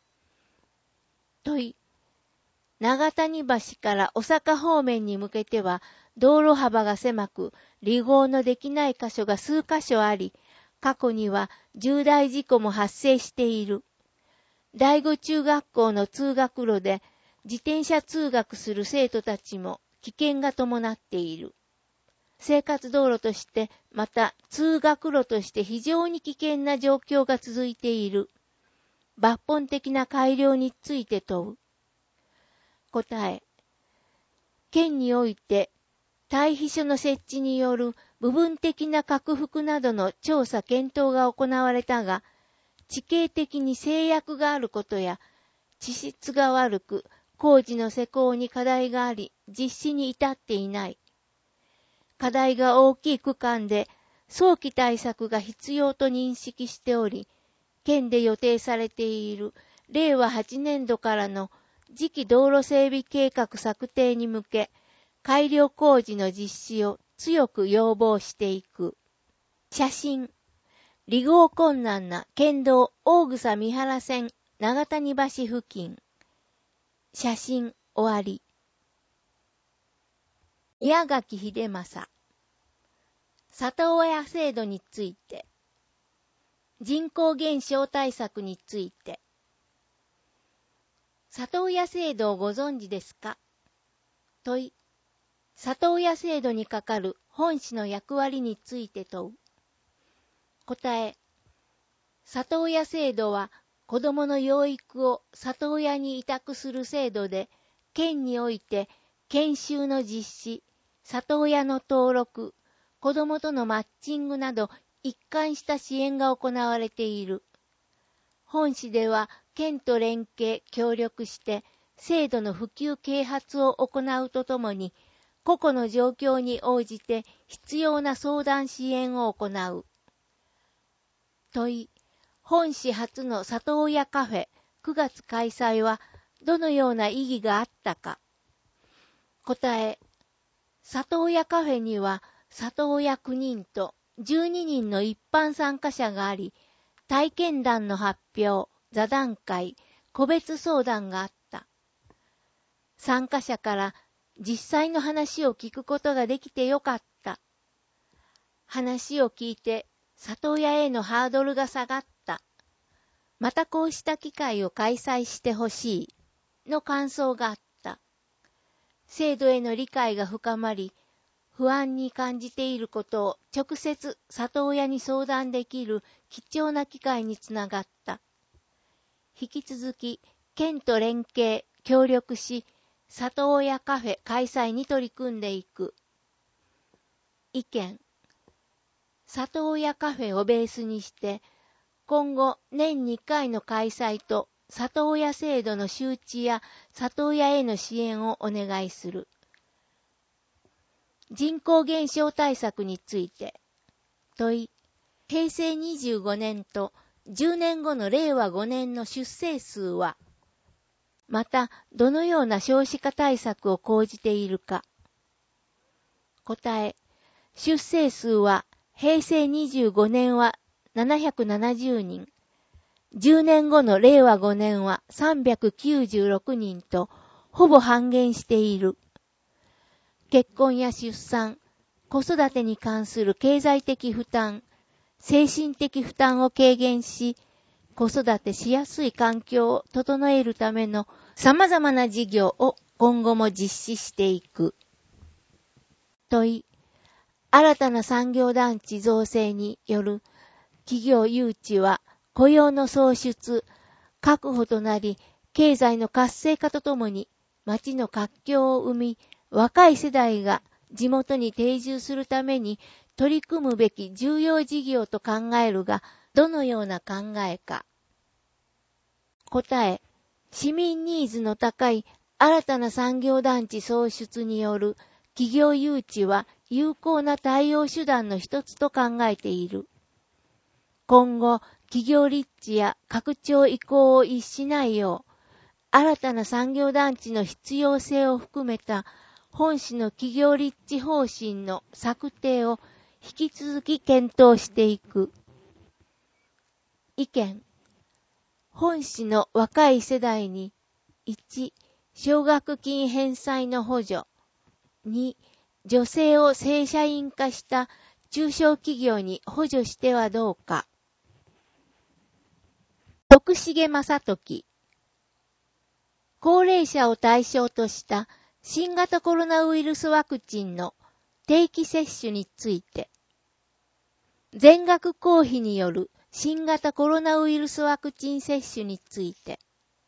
Speaker 3: 問い。長谷橋から小坂方面に向けては、道路幅が狭く、離合のできない箇所が数箇所あり、過去には重大事故も発生している。第五中学校の通学路で、自転車通学する生徒たちも危険が伴っている。生活道路として、また通学路として非常に危険な状況が続いている。抜本的な改良について問う。答え。県において、対比所の設置による部分的な拡幅などの調査検討が行われたが、地形的に制約があることや、地質が悪く、工事の施工に課題があり、実施に至っていない。課題が大きい区間で早期対策が必要と認識しており、県で予定されているれいわはちねんどからの次期道路整備計画策定に向け、改良工事の実施を強く要望していく。写真。離合困難な県道大草三原線長谷橋付近。写真終わり。宮垣秀正。里親制度について。人口減少対策について。里親制度をご存知ですか？問い。里親制度にかかる本市の役割について問う。答え。里親制度は子どもの養育を里親に委託する制度で、県において研修の実施、里親の登録、子どもとのマッチングなど一貫した支援が行われている。本市では県と連携、協力して制度の普及啓発を行うとともに、個々の状況に応じて必要な相談支援を行う。問い。本市初の里親カフェくがつ開催はどのような意義があったか。答え。里親カフェには里親きゅうにんとじゅうににんの一般参加者があり、体験談の発表、座談会、個別相談があった。参加者から実際の話を聞くことができてよかった。話を聞いて里親へのハードルが下がった。またこうした機会を開催してほしいの感想があった。制度への理解が深まり、不安に感じていることを直接里親に相談できる貴重な機会につながった。引き続き、県と連携、協力し、里親カフェ開催に取り組んでいく。意見。里親カフェをベースにして、今後年にかいの開催と里親制度の周知や里親への支援をお願いする。人口減少対策について。問い。へいせいにじゅうごねんとじゅうねんごのれいわごねんの出生数は、またどのような少子化対策を講じているか。答え。出生数はへいせいにじゅうごねんはななひゃくななじゅうにん、じゅうねんごのれいわごねんはさんびゃくきゅうじゅうろくにんとほぼ半減している。結婚や出産、子育てに関する経済的負担、精神的負担を軽減し、子育てしやすい環境を整えるための様々な事業を今後も実施していく。問い。新たな産業団地造成による企業誘致は雇用の創出、確保となり、経済の活性化とともに町の活況を生み、若い世代が地元に定住するために取り組むべき重要事業と考えるが、どのような考えか。答え。市民ニーズの高い新たな産業団地創出による企業誘致は有効な対応手段の一つと考えている。今後、企業立地や拡張移行を逸しないよう、新たな産業団地の必要性を含めた本市の企業立地方針の策定を引き続き検討していく。 意見。本市の若い世代に、いち、奨学金返済の補助。に、女性を正社員化した中小企業に補助してはどうか。徳重正時。高齢者を対象とした新型コロナウイルスワクチンの定期接種について、全額公費による新型コロナウイルスワクチン接種について、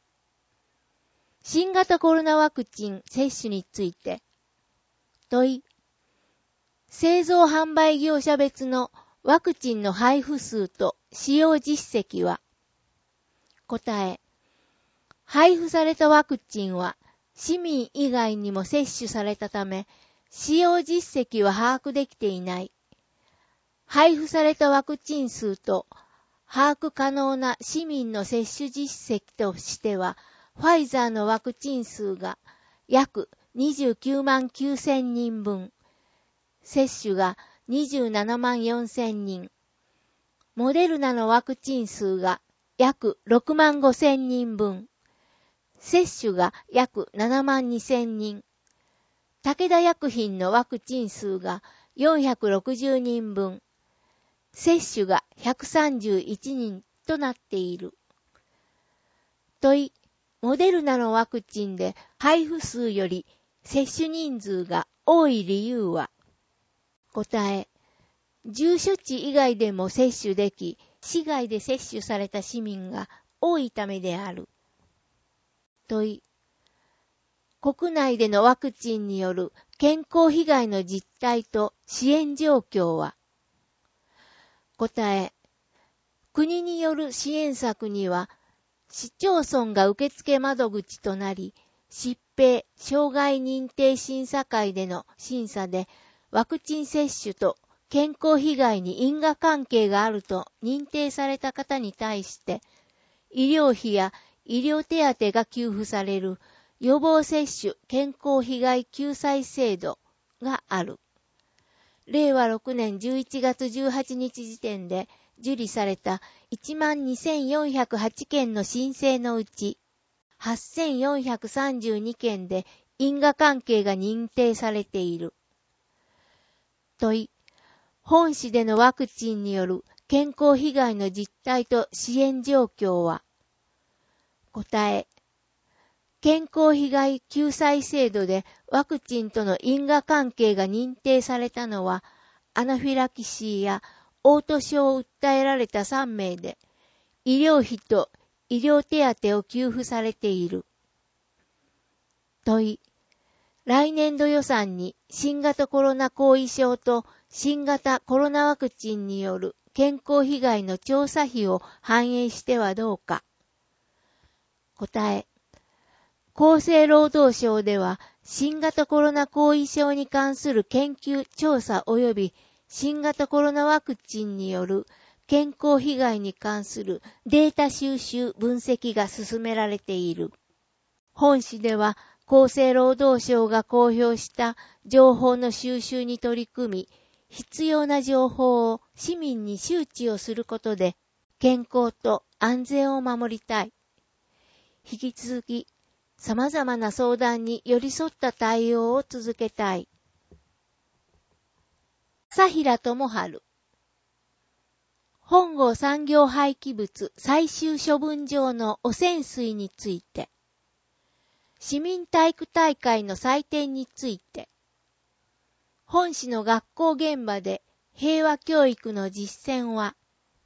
Speaker 3: 新型コロナワクチン接種について、問い、製造販売業者別のワクチンの配布数と使用実績は、答え、配布されたワクチンは市民以外にも接種されたため、使用実績は把握できていない。配布されたワクチン数と把握可能な市民の接種実績としては、ファイザーのワクチン数が約にじゅうきゅうまんきゅうせんにんぶん、接種がにじゅうななまんよんせんにん、モデルナのワクチン数が約ろくまんごせんにんぶん、接種が約ななまんにせんにん、武田薬品のワクチン数がよんひゃくろくじゅうにんぶん、接種がひゃくさんじゅういちにんとなっている。問い、モデルナのワクチンで配布数より接種人数が多い理由は、答え、住所地以外でも接種でき、市外で接種された市民が多いためである。問い、国内でのワクチンによる健康被害の実態と支援状況は、答え、国による支援策には、市町村が受付窓口となり、疾病・障害認定審査会での審査で、ワクチン接種と健康被害に因果関係があると認定された方に対して、医療費や医療手当が給付される予防接種健康被害救済制度がある。れいわろくねんじゅういちがつじゅうはちにち時点で受理された いちまんにせんよんひゃくはち 件の申請のうち、はっせんよんひゃくさんじゅうにけんで因果関係が認定されている。問い、本市でのワクチンによる健康被害の実態と支援状況は、答え、健康被害救済制度でワクチンとの因果関係が認定されたのは、アナフィラキシーや嘔吐症を訴えられたさんめいで、医療費と医療手当を給付されている。問い、来年度予算に新型コロナ後遺症と新型コロナワクチンによる健康被害の調査費を反映してはどうか。答え、厚生労働省では新型コロナ後遺症に関する研究調査及び新型コロナワクチンによる健康被害に関するデータ収集分析が進められている。本市では厚生労働省が公表した情報の収集に取り組み、必要な情報を市民に周知をすることで健康と安全を守りたい。引き続き、様々な相談に寄り添った対応を続けたい。佐平智春。本郷産業廃棄物最終処分場の汚染水について、市民体育大会の祭典について、本市の学校現場で平和教育の実践は、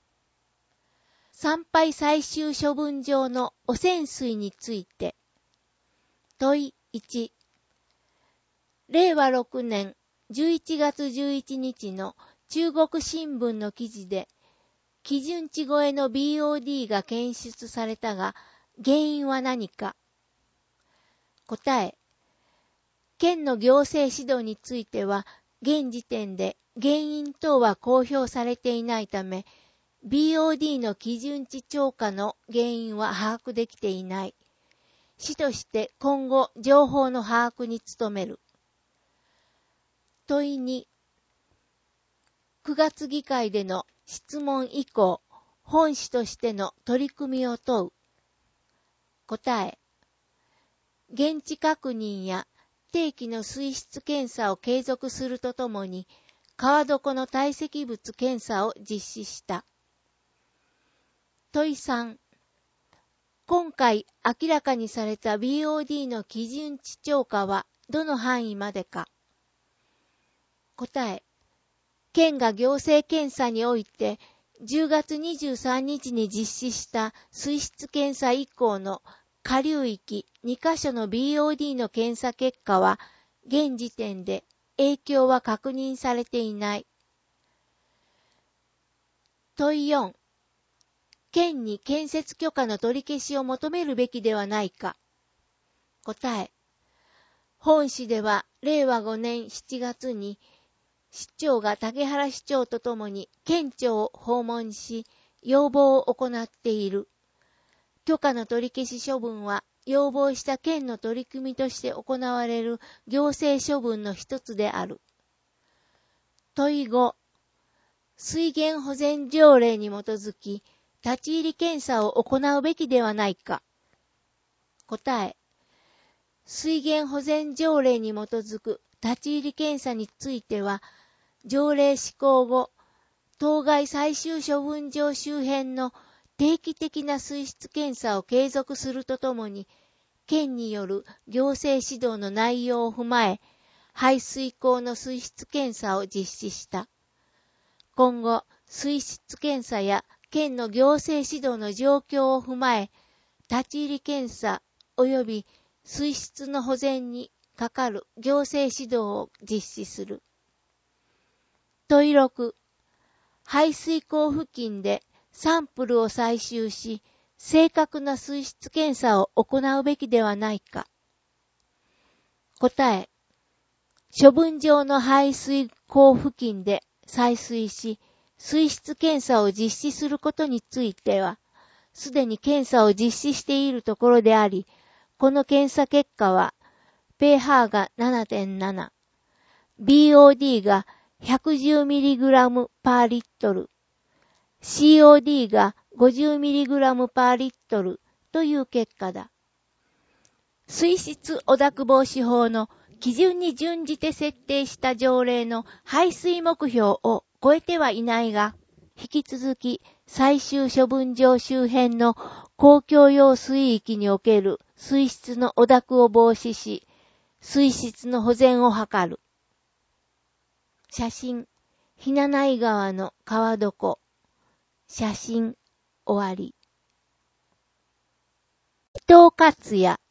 Speaker 3: 産廃最終処分場の汚染水について、問いいち、れいわろくねんじゅういちがつじゅういちにちの中国新聞の記事で、基準値超えの ビーオーディー が検出されたが、原因は何か。答え、県の行政指導については、現時点で原因等は公表されていないため、ビーオーディー の基準値超過の原因は把握できていない。市として今後情報の把握に努める。問いに、くがつ議会での質問以降、 本市としての取り組みを問う。答え。現地確認や定期の水質検査を継続するとともに、川床の堆積物検査を実施した。問さん。今回明らかにされた ビーオーディー の基準値超過はどの範囲までか。答え。県が行政検査においてじゅうがつにじゅうさんにちに実施した水質検査以降の下流域にカ所の ビーオーディー の検査結果は現時点で影響は確認されていない。問よん。県に建設許可の取り消しを求めるべきではないか。答え。本市ではれいわごねんしちがつに市長が竹原市長とともに県庁を訪問し要望を行っている。許可の取り消し処分は要望した県の取り組みとして行われる行政処分の一つである。問ご。水源保全条例に基づき立ち入り検査を行うべきではないか。答え。水源保全条例に基づく立ち入り検査については、条例施行後、当該最終処分場周辺の定期的な水質検査を継続するとともに、県による行政指導の内容を踏まえ、排水溝の水質検査を実施した。今後、水質検査や県の行政指導の状況を踏まえ、立ち入り検査及び水質の保全にかかる行政指導を実施する。問ろく。排水溝付近でサンプルを採集し、正確な水質検査を行うべきではないか。答え。処分場の排水溝付近で採水し、水質検査を実施することについては、すでに検査を実施しているところであり、この検査結果は、pH が ななてんなな、ビーオーディー が ひゃくじゅうミリグラム パーリットル、シーオーディー が ごじゅうミリグラム パーリットルという結果だ。水質汚濁防止法の基準に準じて設定した条例の排水目標を超えてはいないが、引き続き最終処分場周辺の公共用水域における水質の汚濁を防止し、水質の保全を図る。写真、ひなない川の川床。写真、終わり。伊藤勝也。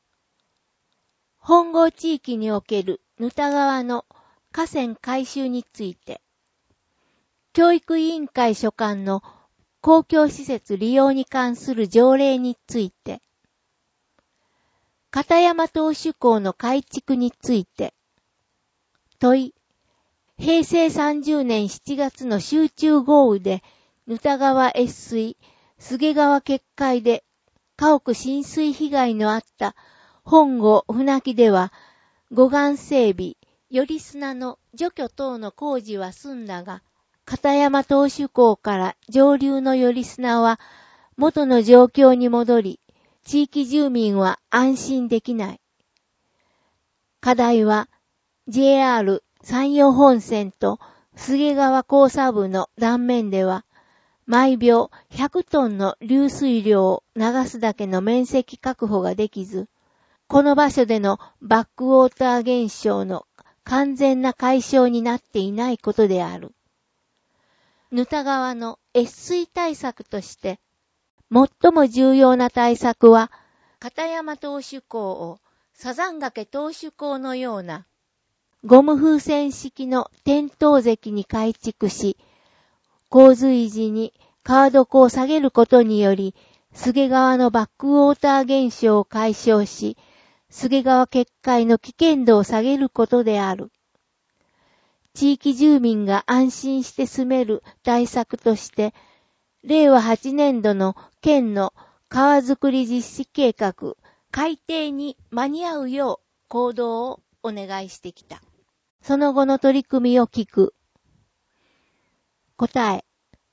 Speaker 3: 本郷地域における沼田川の河川改修について、教育委員会所管の公共施設利用に関する条例について、片山投手港の改築について、問い、へいせいさんじゅうねんしちがつの集中豪雨で沼田川越水、菅川決壊で家屋浸水被害のあった本郷船木では、護岸整備、より砂の除去等の工事は済んだが、片山投手港から上流のより砂は元の状況に戻り、地域住民は安心できない。課題は ジェイアール 山陽本線と菅川交差部の断面では、毎秒ひゃくトンの流水量を流すだけの面積確保ができず、この場所でのバックウォーター現象の完全な解消になっていないことである。沼田川の越水対策として、最も重要な対策は、片山投手港をサザン崖投手港のようなゴム風船式の転倒石に改築し、洪水時に川床を下げることにより、菅川のバックウォーター現象を解消し、菅川決壊の危険度を下げることである。地域住民が安心して住める対策として、れいわはちねんどの県の川づくり実施計画改定に間に合うよう行動をお願いしてきた。その後の取り組みを聞く。答え。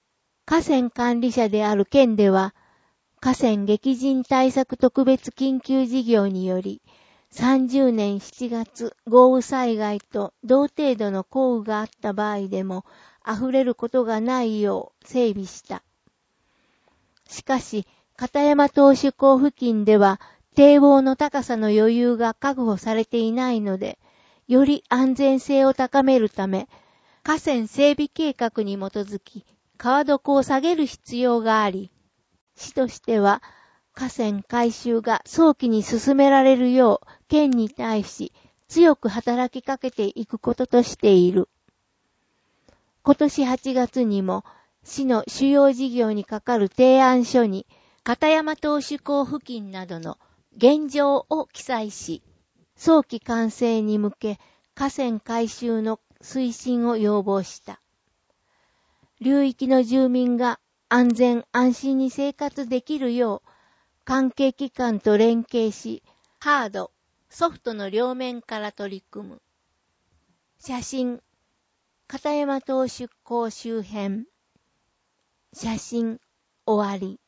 Speaker 3: 河川管理者である県では、河川激甚対策特別緊急事業により、さんじゅうねんしちがつ豪雨災害と同程度の降雨があった場合でも溢れることがないよう整備した。しかし、片山投手港付近では堤防の高さの余裕が確保されていないので、より安全性を高めるため、河川整備計画に基づき川床を下げる必要があり、市としては河川改修が早期に進められるよう県に対し強く働きかけていくこととしている。今年はちがつにも市の主要事業にかかる提案書に片山投手港付近などの現状を記載し、早期完成に向け河川改修の推進を要望した。流域の住民が安全安心に生活できるよう関係機関と連携し、ハード、ソフトの両面から取り組む。写真、片山投手港周辺。写真、終わり。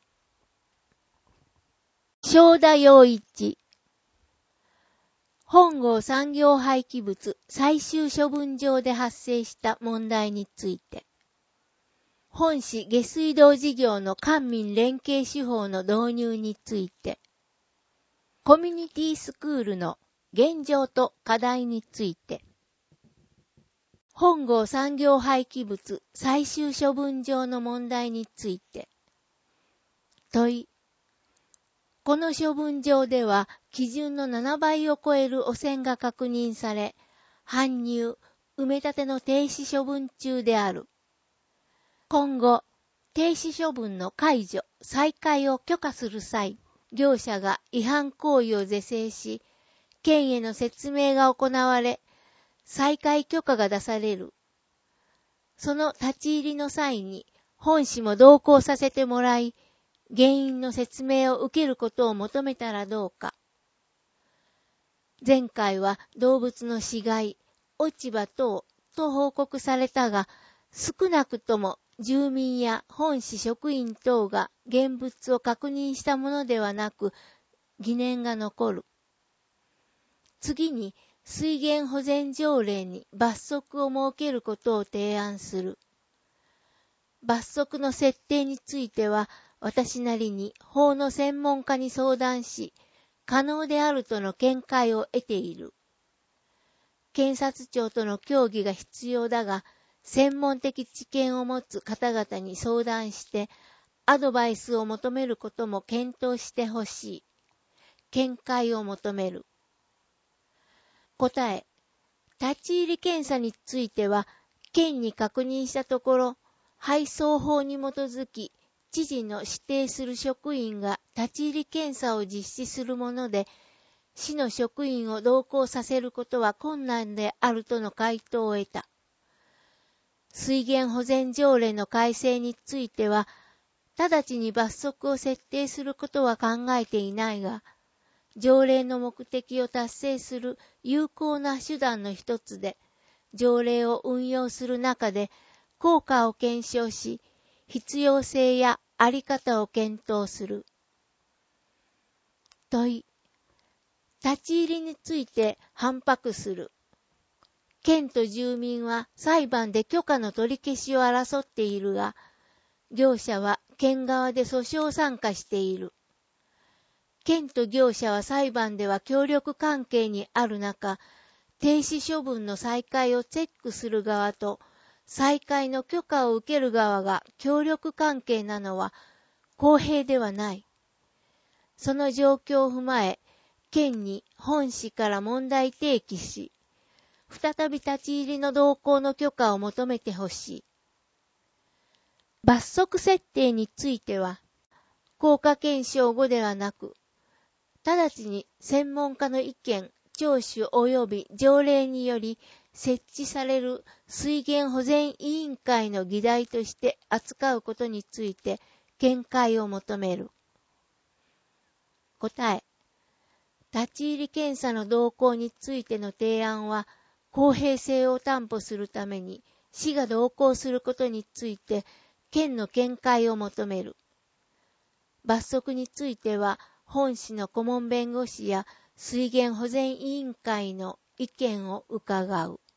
Speaker 3: 正田洋一。本郷産業廃棄物最終処分場で発生した問題について。本市下水道事業の官民連携手法の導入について、コミュニティスクールの現状と課題について、本郷産業廃棄物最終処分場の問題について、問い、この処分場では基準のななばいを超える汚染が確認され、搬入、埋め立ての停止処分中である。今後、停止処分の解除、再開を許可する際、業者が違反行為を是正し、県への説明が行われ、再開許可が出される。その立ち入りの際に、本市も同行させてもらい、原因の説明を受けることを求めたらどうか。前回は動物の死骸、落ち葉等と報告されたが、少なくとも住民や本市職員等が現物を確認したものではなく、疑念が残る。次に、水源保全条例に罰則を設けることを提案する。罰則の設定については、私なりに法の専門家に相談し、可能であるとの見解を得ている。検察庁との協議が必要だが、専門的知見を持つ方々に相談して、アドバイスを求めることも検討してほしい。見解を求める。答え。立ち入り検査については、県に確認したところ、配送法に基づき、知事の指定する職員が立ち入り検査を実施するもので、市の職員を同行させることは困難であるとの回答を得た。水源保全条例の改正については、直ちに罰則を設定することは考えていないが、条例の目的を達成する有効な手段の一つで、条例を運用する中で効果を検証し、必要性やあり方を検討する。問い。立ち入りについて反発する。県と住民は裁判で許可の取り消しを争っているが、業者は県側で訴訟参加している。県と業者は裁判では協力関係にある中、停止処分の再開をチェックする側と、再開の許可を受ける側が協力関係なのは公平ではない。その状況を踏まえ、県に本市から問題提起し、再び立ち入りの同行の許可を求めてほしい。罰則設定については、効果検証後ではなく、直ちに専門家の意見、聴取及び条例により設置される水源保全委員会の議題として扱うことについて見解を求める。答え。立ち入り検査の動向についての提案は、公平性を担保するために市が同行することについて県の見解を求める。罰則については、本市の顧問弁護士や水源保全委員会の意見を伺う。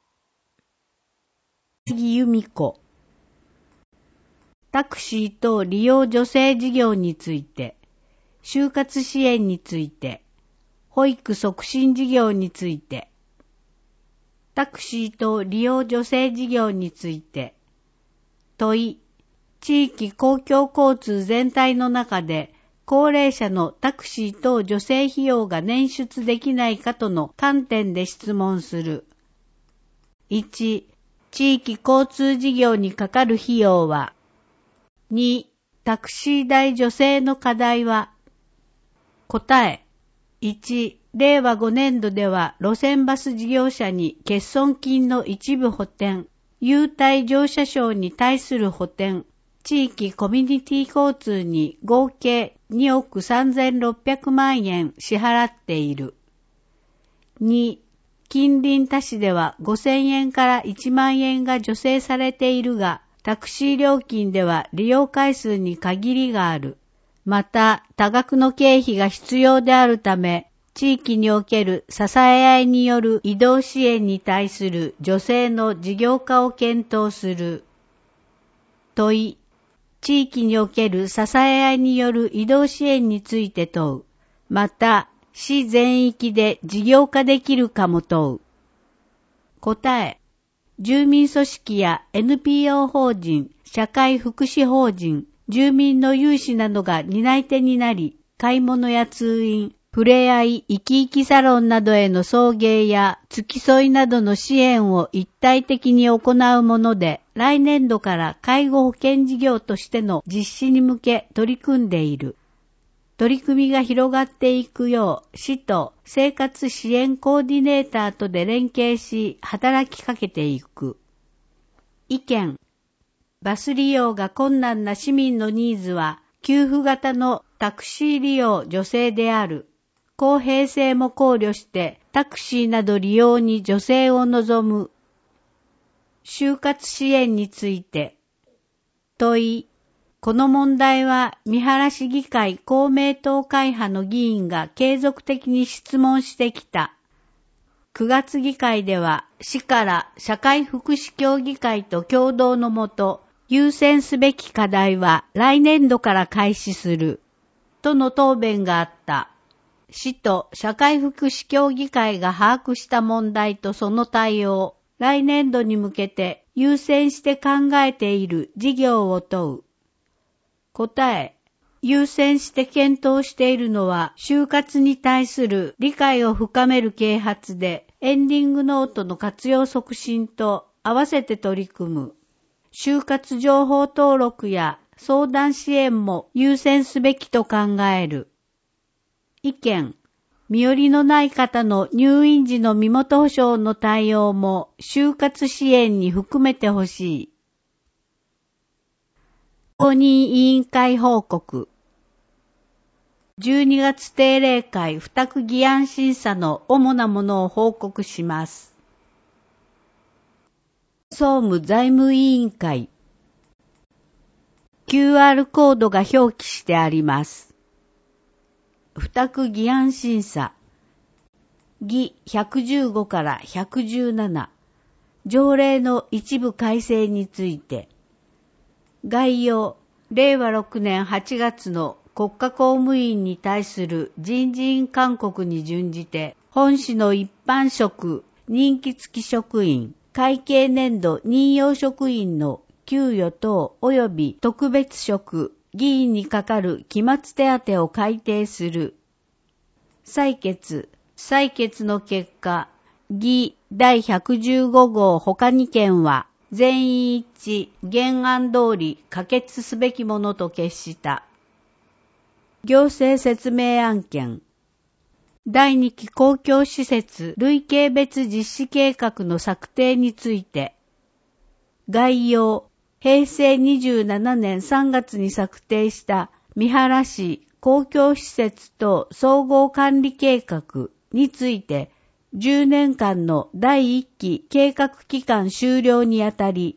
Speaker 4: 杉由美子。タクシー等利用助成事業について、就活支援について、保育促進事業について、タクシー等利用助成事業について、問い、地域公共交通全体の中で高齢者のタクシー等助成費用が捻出できないかとの観点で質問する。いち、地域交通事業にかかる費用は、に、タクシー代助成の課題は、答え、いち、れいわごねんどでは路線バス事業者に欠損金の一部補填、優待乗車証に対する補填、地域コミュニティ交通に合計におくさんぜんろっぴゃくまんえん支払っている。に、近隣他市ではごせんえんからいちまんえんが助成されているが、タクシー料金では利用回数に限りがある。また、多額の経費が必要であるため、地域における支え合いによる移動支援に対する助成の事業化を検討する。問い、地域における支え合いによる移動支援について問う。また、市全域で事業化できるかも問う。答え、住民組織や エヌピーオー 法人、社会福祉法人、住民の有志などが担い手になり、買い物や通院、ふれあい、生き生きサロンなどへの送迎や付き添いなどの支援を一体的に行うもので、来年度から介護保険事業としての実施に向け取り組んでいる。取り組みが広がっていくよう、市と生活支援コーディネーターとで連携し、働きかけていく。意見。バス利用が困難な市民のニーズは、給付型のタクシー利用助成である。公平性も考慮してタクシーなど利用に助成を望む。就活支援について。問い。この問題は三原市議会公明党会派の議員が継続的に質問してきた。くがつ議会では市から社会福祉協議会と共同のもと優先すべき課題は来年度から開始する。との答弁があった。市と社会福祉協議会が把握した問題とその対応、来年度に向けて優先して考えている事業を問う。答え、優先して検討しているのは就活に対する理解を深める啓発でエンディングノートの活用促進と合わせて取り組む。就活情報登録や相談支援も優先すべきと考える。意見。身寄りのない方の入院時の身元保証の対応も就活支援に含めてほしい。公認委員会報告。じゅうにがつ定例会付託議案審査の主なものを報告します。総務財務委員会。キューアール コードが表記してあります。付託議案審査。議ひゃくじゅうごからひゃくじゅうなな。条例の一部改正について。概要。れいわろくねんはちがつの国家公務員に対する人事院勧告に準じて、本市の一般職、任期付き職員、会計年度任用職員の給与等及び特別職、議員にかかる期末手当を改定する。採決。採決の結果、議第ひゃくじゅうごごう他に件は、全員一致、原案通り可決すべきものと決した。行政説明案件。だいにき公共施設類型別実施計画の策定について。概要。へいせいにじゅうななねんさんがつに策定した三原市公共施設等総合管理計画についてじゅうねんかんのだいいっき計画期間終了にあたり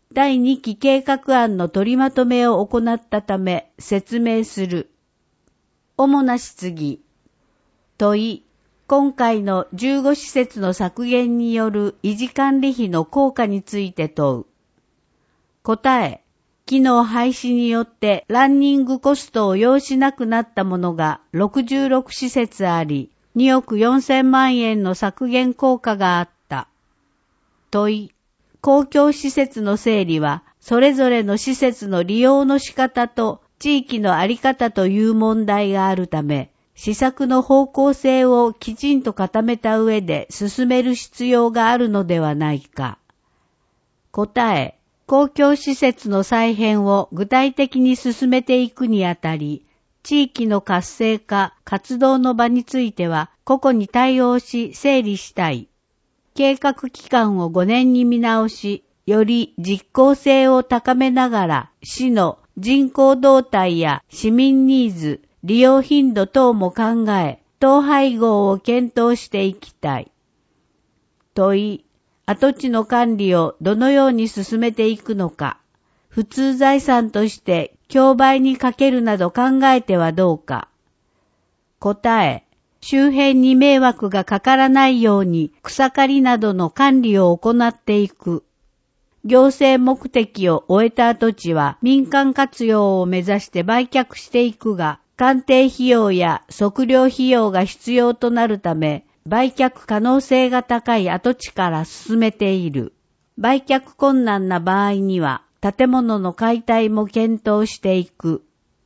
Speaker 4: だいにき計画案の取りまとめを行ったため説明する。主な質疑。問い。今回のじゅうご施設の削減による維持管理費の効果について問う。答え。機能廃止によってランニングコストを要しなくなったものがろくじゅうろく施設あり、におくよんせんまんえんの削減効果があった。問い。公共施設の整理は、それぞれの施設の利用の仕方と地域の在り方という問題があるため、施策の方向性をきちんと固めた上で進める必要があるのではないか。答え。公共施設の再編を具体的に進めていくにあたり、地域の活性化、活動の場については個々に対応し整理したい。計画期間をごねんに見直し、より実効性を高めながら、市の人口動態や市民ニーズ、利用頻度等も考え、統廃合を検討していきたい。問い。跡地の管理をどのように進めていくのか、普通財産として競売にかけるなど考えてはどうか。答え。周辺に迷惑がかからないように草刈りなどの管理を行っていく。行政目的を終えた跡地は民間活用を目指して売却していくが、鑑定費用や測量費用が必要となるため、売却可能性が高い跡地から進めている。売却困難な場合には、建物の解体も検討していく。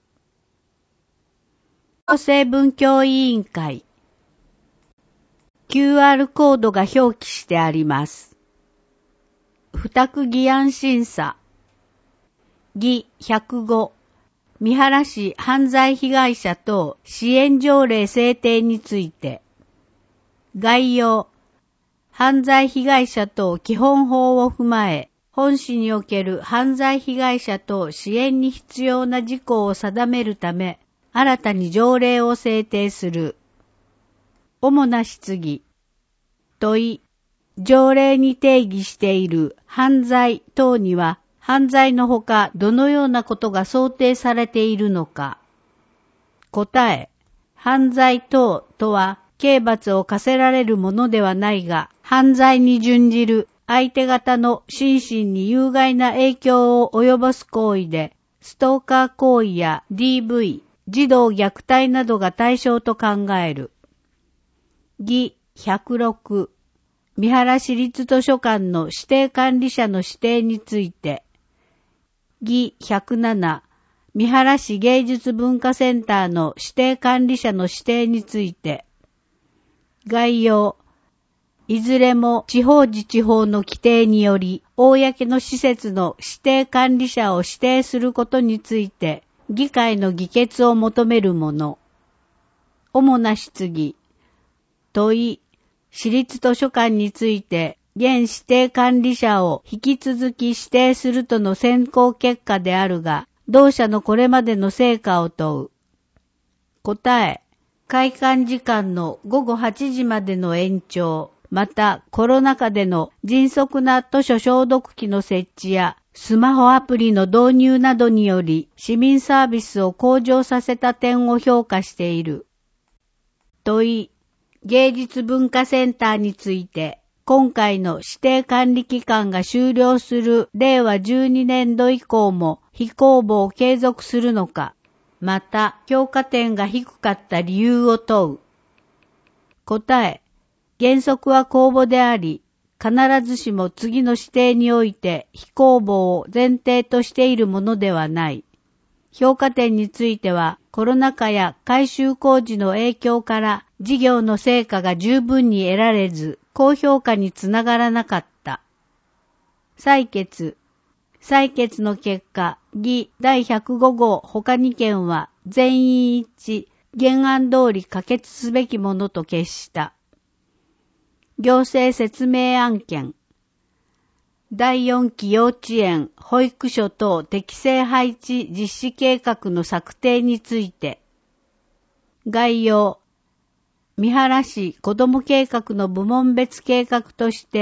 Speaker 4: 厚生文教委員会。キューアール コードが表記してあります。付託議案審査。議ひゃくご。三原市犯罪被害者等支援条例制定について。概要。犯罪被害者等基本法を踏まえ、本市における犯罪被害者等支援に必要な事項を定めるため、新たに条例を制定する。主な質疑。問い。条例に定義している犯罪等には、犯罪のほかどのようなことが想定されているのか。答え。犯罪等とは、刑罰を課せられるものではないが、犯罪に準じる相手方の心身に有害な影響を及ぼす行為で、ストーカー行為や ディーブイ、児童虐待などが対象と考える。議ひゃくろく。三原市立図書館の指定管理者の指定について。議ひゃくなな。三原市芸術文化センターの指定管理者の指定について。概要。いずれも地方自治法の規定により、公の施設の指定管理者を指定することについて、議会の議決を求めるもの。主な質疑。問い。市立図書館について、現指定管理者を引き続き指定するとの選考結果であるが、同社のこれまでの成果を問う。答え。開館時間のごごはちじまでの延長、またコロナ禍での迅速な図書消毒機の設置やスマホアプリの導入などにより市民サービスを向上させた点を評価している。問い。芸術文化センターについて、今回の指定管理期間が終了するれいわじゅうにねんど以降も非公募を継続するのか。また、評価点が低かった理由を問う。答え。原則は公募であり、必ずしも次の指定において非公募を前提としているものではない。評価点については、コロナ禍や改修工事の影響から事業の成果が十分に得られず、高評価につながらなかった。採決。採決の結果、議だいひゃくご号他に件は全員一致、原案通り可決すべきものと決した。行政説明案件。だいよんき幼稚園、保育所等適正配置実施計画の策定について。概要。三原市子ども計画の部門別計画として、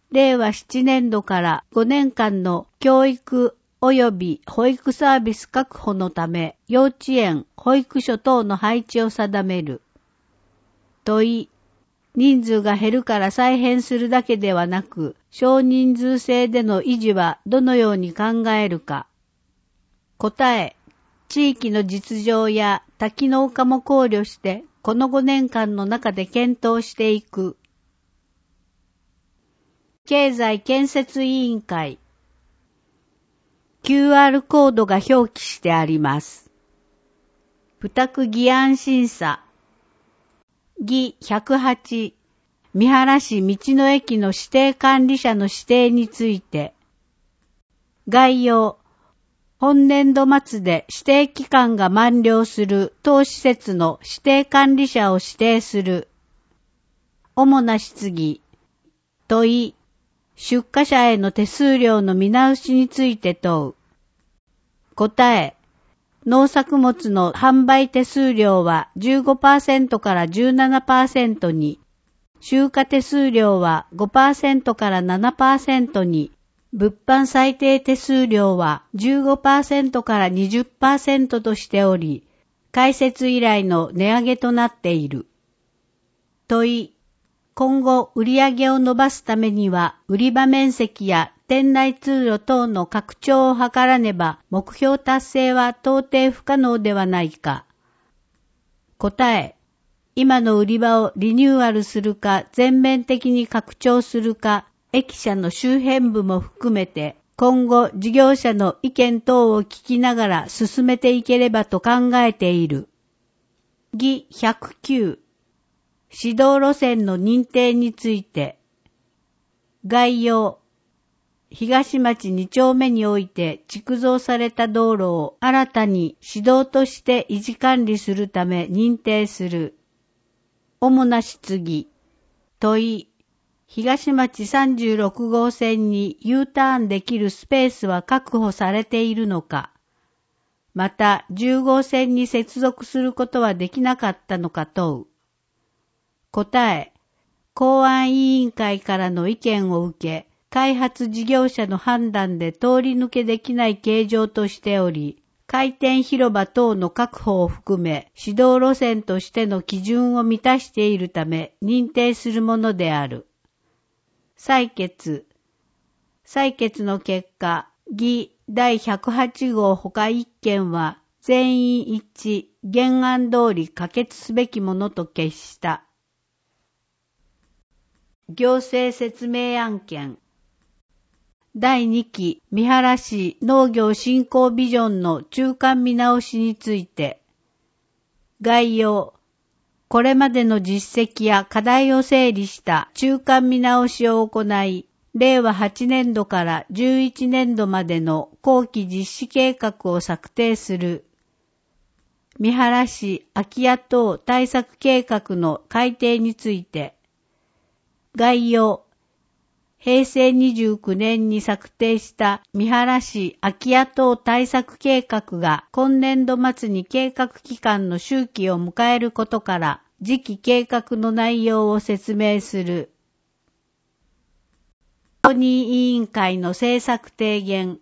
Speaker 4: れいわななねんどからごねんかんの教育及び保育サービス確保のため、幼稚園、保育所等の配置を定める。問い、人数が減るから再編するだけではなく、少人数制での維持はどのように考えるか。答え、地域の実情や多機能化も考慮して、このごねんかんの中で検討していく。経済建設委員会。キューアール コードが表記してあります。付託議案審査。議ひゃくはち、三原市道の駅の指定管理者の指定について。概要。本年度末で指定期間が満了する当施設の指定管理者を指定する。主な質疑。問い。出荷者への手数料の見直しについて問う。答え。農作物の販売手数料は じゅうごパーセント から じゅうななパーセント に、集荷手数料は ごパーセント から ななパーセント に、物販最低手数料は じゅうごパーセント から にじゅっパーセント としており、開設以来の値上げとなっている。問い。今後売上を伸ばすためには売り場面積や店内通路等の拡張を図らねば目標達成は到底不可能ではないか。答え。今の売り場をリニューアルするか全面的に拡張するか、駅舎の周辺部も含めて今後事業者の意見等を聞きながら進めていければと考えている。議ひゃくきゅう。指導路線の認定について。概要。東町に丁目において築造された道路を新たに市道として維持管理するため認定する。主な質疑。問い。東町さんじゅうろくごうせんに U ターンできるスペースは確保されているのか。またじゅうごうせんに接続することはできなかったのか問う。答え。公安委員会からの意見を受け、開発事業者の判断で通り抜けできない形状としており、回転広場等の確保を含め、指導路線としての基準を満たしているため認定するものである。採決。採決の結果、議だいひゃくはちごうほかいっけんは全員一致、原案通り可決すべきものと決した。行政説明案件。だいにき三原市農業振興ビジョンの中間見直しについて。概要。これまでの実績や課題を整理した中間見直しを行い、れいわはちねんどからじゅういちねんどまでの後期実施計画を策定する。三原市空き家等対策計画の改定について。概要。へいせいにじゅうきゅうねんに策定した三原市空き家等対策計画が今年度末に計画期間の終期を迎えることから、次期計画の内容を説明する。常任委員会の政策提言。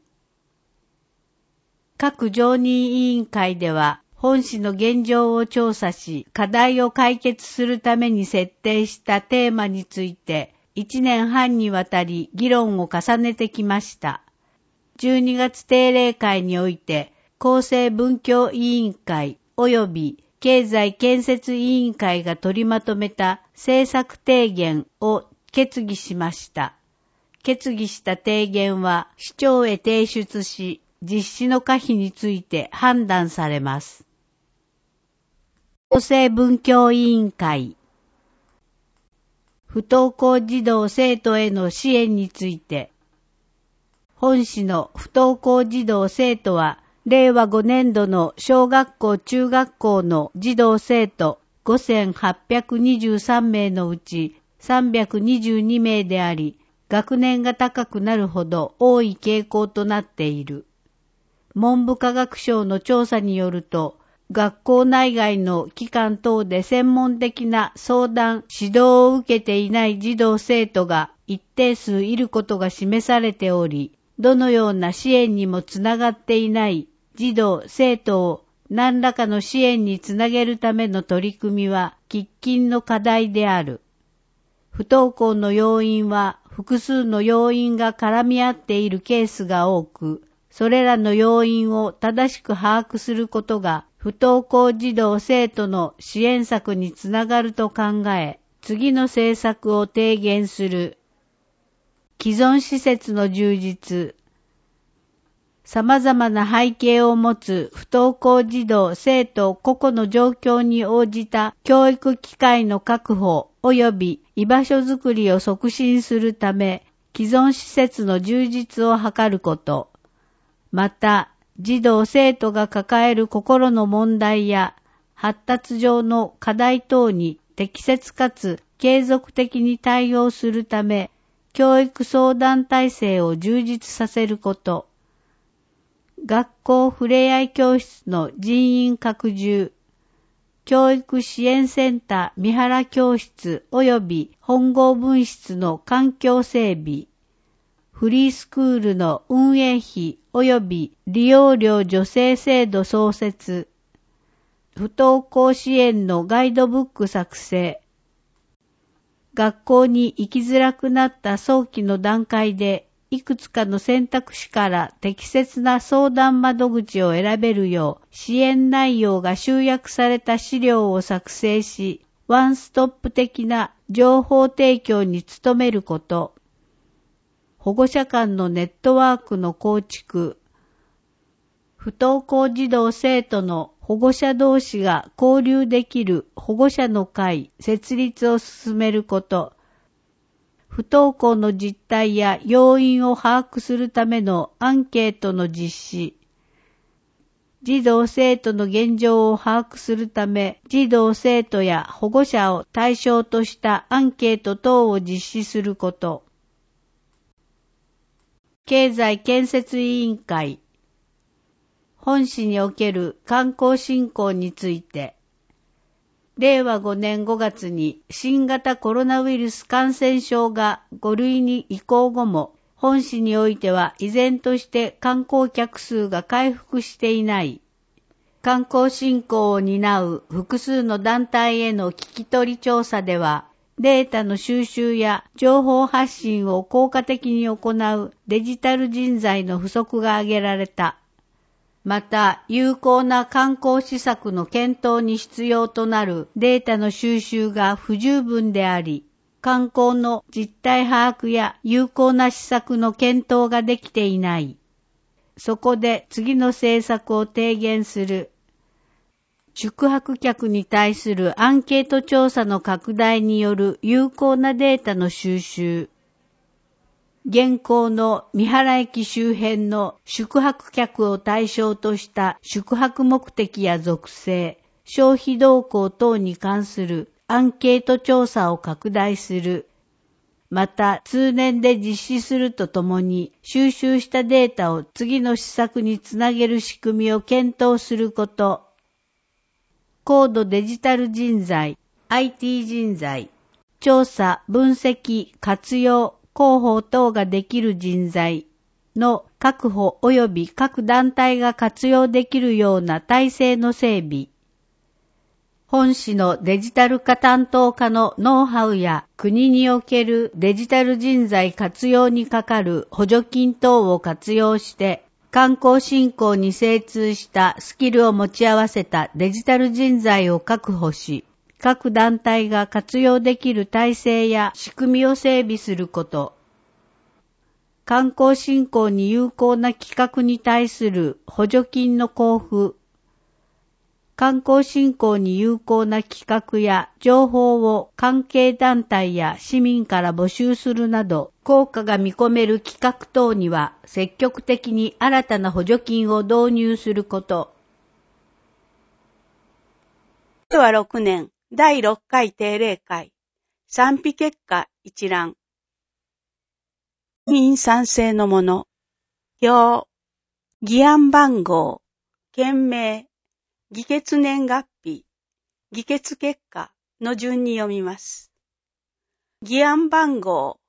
Speaker 4: 各常任委員会では、本市の現状を調査し、課題を解決するために設定したテーマについて、いちねんはんにわたり議論を重ねてきました。じゅうにがつ定例会において、厚生文教委員会及び経済建設委員会が取りまとめた政策提言を決議しました。決議した提言は市長へ提出し、実施の可否について判断されます。厚生文教委員会。不登校児童生徒への支援について。本市の不登校児童生徒は、れいわごねんどの小学校中学校の児童生徒ごせんはっぴゃくにじゅうさんめいのうちさんびゃくにじゅうにめいであり、学年が高くなるほど多い傾向となっている。文部科学省の調査によると、学校内外の機関等で専門的な相談・指導を受けていない児童生徒が一定数いることが示されており、どのような支援にもつながっていない児童・生徒を何らかの支援につなげるための取り組みは喫緊の課題である。不登校の要因は複数の要因が絡み合っているケースが多く、それらの要因を正しく把握することが不登校児童生徒の支援策につながると考え、次の政策を提言する。既存施設の充実。様々な背景を持つ不登校児童生徒個々の状況に応じた教育機会の確保及び居場所づくりを促進するため、既存施設の充実を図ること。また、児童生徒が抱える心の問題や発達上の課題等に適切かつ継続的に対応するため、教育相談体制を充実させること。学校ふれあい教室の人員拡充。教育支援センター三原教室及び本郷分室の環境整備。フリースクールの運営費及び利用料助成制度創設。不登校支援のガイドブック作成。学校に行きづらくなった早期の段階で、いくつかの選択肢から適切な相談窓口を選べるよう、支援内容が集約された資料を作成し、ワンストップ的な情報提供に努めること。保護者間のネットワークの構築。不登校児童生徒の保護者同士が交流できる保護者の会設立を進めること。不登校の実態や要因を把握するためのアンケートの実施。児童生徒の現状を把握するため、児童生徒や保護者を対象としたアンケート等を実施すること。経済建設委員会。本市における観光振興について、れいわごねんごがつに新型コロナウイルス感染症がご類に移行後も、本市においては依然として観光客数が回復していない。観光振興を担う複数の団体への聞き取り調査では、データの収集や情報発信を効果的に行うデジタル人材の不足が挙げられた。また、有効な観光施策の検討に必要となるデータの収集が不十分であり、観光の実態把握や有効な施策の検討ができていない。そこで次の政策を提言する。宿泊客に対するアンケート調査の拡大による有効なデータの収集。現行の三原駅周辺の宿泊客を対象とした宿泊目的や属性、消費動向等に関するアンケート調査を拡大する。また、通年で実施するとともに、収集したデータを次の施策につなげる仕組みを検討すること。高度デジタル人材、アイティー 人材、調査、分析、活用、広報等ができる人材の確保及び各団体が活用できるような体制の整備。本市のデジタル化担当課のノウハウや国におけるデジタル人材活用にかかる補助金等を活用して観光振興に精通したスキルを持ち合わせたデジタル人材を確保し、各団体が活用できる体制や仕組みを整備すること。観光振興に有効な企画に対する補助金の交付。観光振興に有効な企画や情報を関係団体や市民から募集するなど、効果が見込める企画等には積極的に新たな補助金を導入すること。
Speaker 5: れいわろくねんだいろっかい定例会賛否結果一覧。議員賛成のもの、表、議案番号、件名、議決年月日、議決結果の順に読みます。議案番号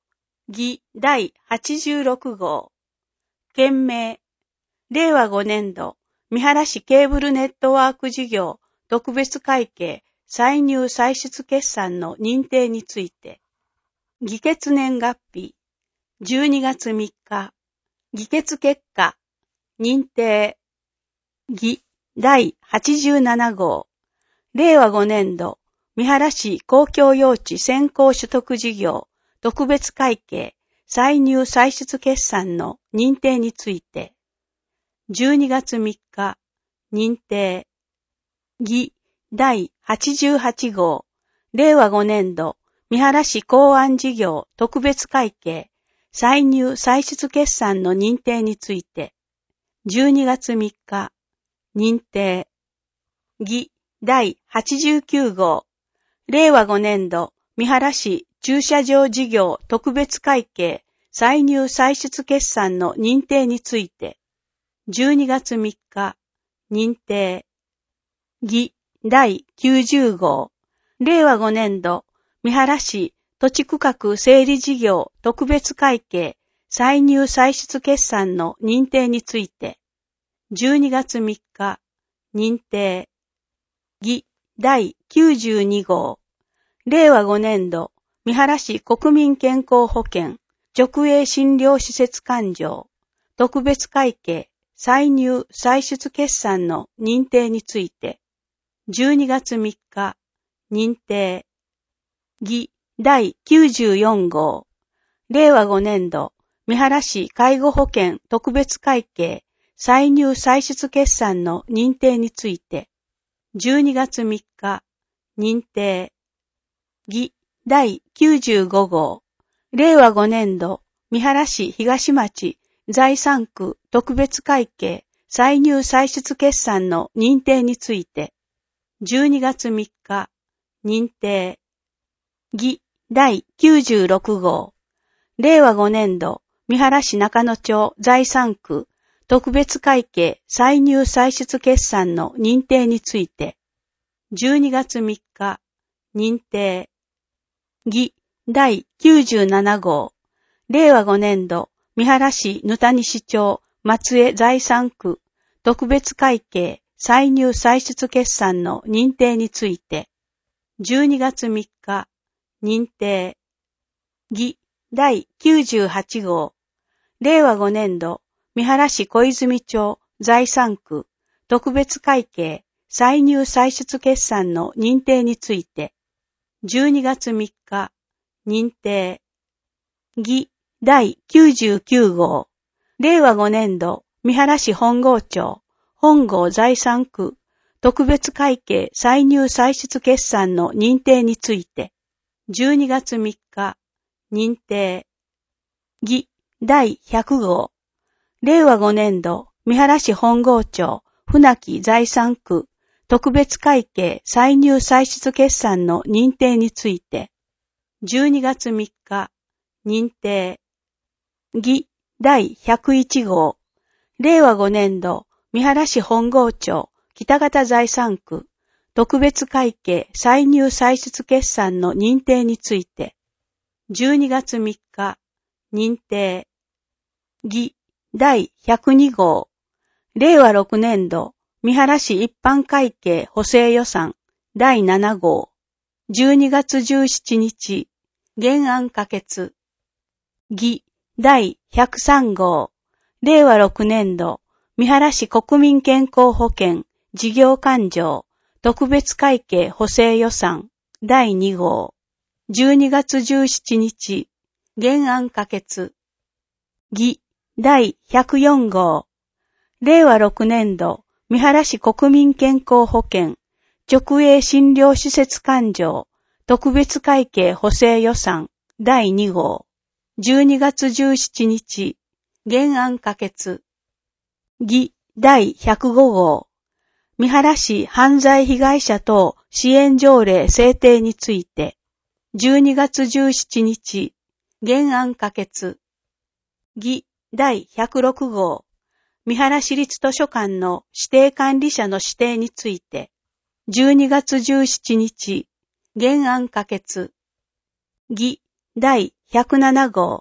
Speaker 5: 議第はちじゅうろく号。件名、れいわごねん度、三原市ケーブルネットワーク事業特別会計歳入歳出決算の認定について、議決年月日、じゅうにがつみっか、議決結果、認定、議第はちじゅうなな号、れいわごねん度、三原市公共用地先行取得事業特別会計歳入歳出決算の認定について、じゅうにがつみっか、認定、議第はちじゅうはち号、れいわごねん度、三原市港湾事業特別会計歳入歳出決算の認定について、じゅうにがつみっか、認定、議第はちじゅうきゅう号、れいわごねん度、三原市駐車場事業特別会計歳入歳出決算の認定について、じゅうにがつみっか、認定、議第きゅうじゅう号、れいわごねん度、三原市土地区画整理事業特別会計歳入歳出決算の認定について、じゅうにがつみっか、認定、議第きゅうじゅうに号、れいわごねん度、三原市国民健康保険直営診療施設勘定特別会計歳入歳出決算の認定について、じゅうにがつみっか、認定、議第きゅうじゅうよん号、れいわごねん度、三原市介護保険特別会計歳入歳出決算の認定について、じゅうにがつみっか、認定、議第きゅうじゅうご号、れいわごねん度、三原市東町財産区特別会計歳入歳出決算の認定について、じゅうにがつみっか、認定、議第きゅうじゅうろく号、れいわごねん度、三原市中野町財産区特別会計歳入歳出決算の認定について、じゅうにがつみっか、認定、議第きゅうじゅうなな号、れいわごねん度、三原市ぬた西町松江財産区特別会計歳入歳出決算の認定について、じゅうにがつみっか、認定、議第きゅうじゅうはち号、れいわごねん度、三原市小泉町財産区特別会計歳入歳出決算の認定について、じゅうにがつみっか、認定、議第きゅうじゅうきゅう号、れいわごねん度、三原市本郷町本郷財産区特別会計歳入歳出決算の認定について、じゅうにがつみっか、認定、議第ひゃく号、れいわごねん度、三原市本郷町船木財産区特別会計歳入歳出決算の認定について、じゅうにがつみっか、認定、議第ひゃくいち号、れいわごねん度、三原市本郷町北方財産区特別会計歳入歳出決算の認定について、じゅうにがつみっか、認定、議第ひゃくに号、れいわろくねん度、三原市一般会計補正予算だいなな号、じゅうにがつじゅうしちにち、原案可決。議第ひゃくさん号、れいわろくねん度、三原市国民健康保険事業勘定特別会計補正予算だいに号、じゅうにがつじゅうしちにち、原案可決。議第ひゃくよん号、れいわろくねん度、三原市国民健康保険直営診療施設勘定特別会計補正予算だいに号、じゅうにがつじゅうしちにち、原案可決。議第ひゃくご号、三原市犯罪被害者等支援条例制定について、じゅうにがつじゅうしちにち、原案可決。議第ひゃくろく号、三原市立図書館の指定管理者の指定について、じゅうにがつじゅうしちにち、原案可決。議第ひゃくなな号、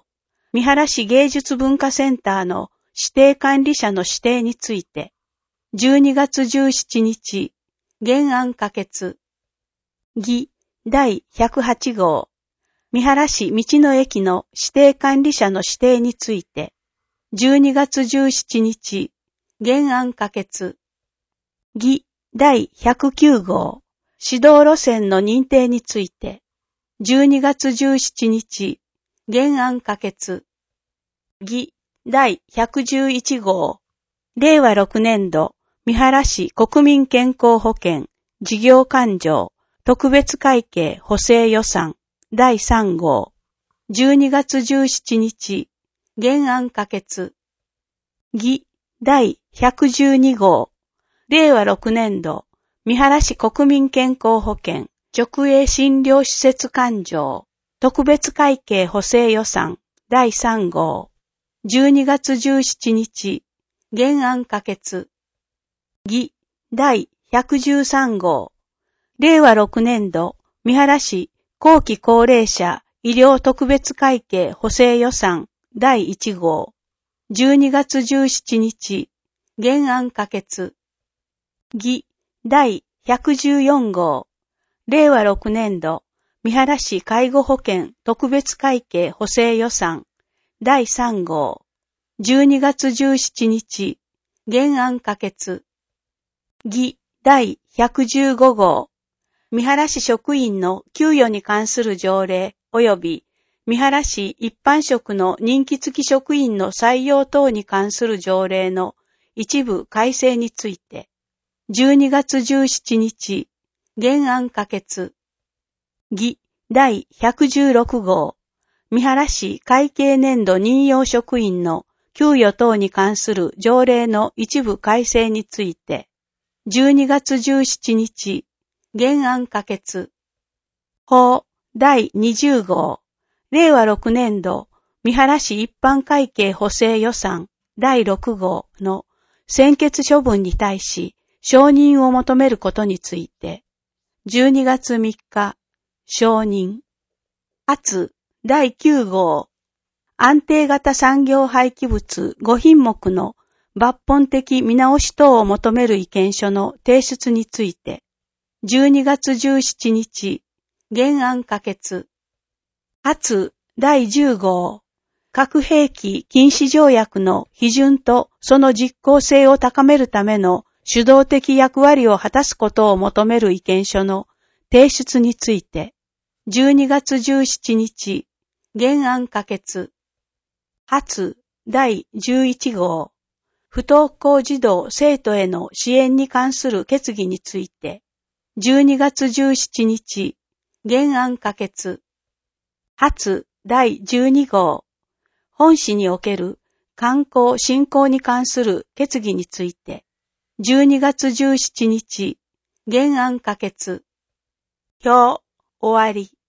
Speaker 5: 三原市芸術文化センターの指定管理者の指定について、じゅうにがつじゅうしちにち、原案可決。議だいひゃくはち号、三原市道の駅の指定管理者の指定について、じゅうにがつじゅうしちにち、原案可決。議だいひゃくきゅう号、指導路線の認定について、じゅうにがつじゅうしちにち、原案可決。議だいひゃくじゅういち号、れいわろくねんど、三原市国民健康保険事業勘定特別会計補正予算だいさん号、じゅうにがつじゅうしちにち、原案可決。議だいひゃくじゅうに号、れいわろくねんど、三原市国民健康保険直営診療施設勘定特別会計補正予算だいさん号、じゅうにがつじゅうしちにち、原案可決。議だいひゃくじゅうさん号、れいわろくねんど、三原市後期高齢者医療特別会計補正予算だいいち号、じゅうにがつじゅうしちにち、原案可決。議だいひゃくじゅうよん号、れいわろくねんど、三原市介護保険特別会計補正予算だいさん号、じゅうにがつじゅうしちにち、原案可決。議だいひゃくじゅうご号、三原市職員の給与に関する条例及び三原市一般職の任期付き職員の採用等に関する条例の一部改正について、じゅうにがつじゅうしちにち、原案可決。議だいひゃくじゅうろく号、三原市会計年度任用職員の給与等に関する条例の一部改正について、じゅうにがつじゅうしちにち、原案可決。法だいにじゅう号、れいわろくねんど、三原市一般会計補正予算だいろく号の専決処分に対し承認を求めることについて、じゅうにがつみっか、承認。発だいきゅう号、安定型産業廃棄物ご品目の抜本的見直し等を求める意見書の提出について、じゅうにがつじゅうしちにち、原案可決。発だいじゅう号、核兵器禁止条約の批准とその実効性を高めるための主導的役割を果たすことを求める意見書の提出について、じゅうにがつじゅうしちにち、原案可決。発だいじゅういち号、不登校児童生徒への支援に関する決議について、じゅうにがつじゅうしちにち、原案可決。発だいじゅうに号、本市における観光振興に関する決議について、じゅうにがつじゅうしちにち、原案可決。表、終わり。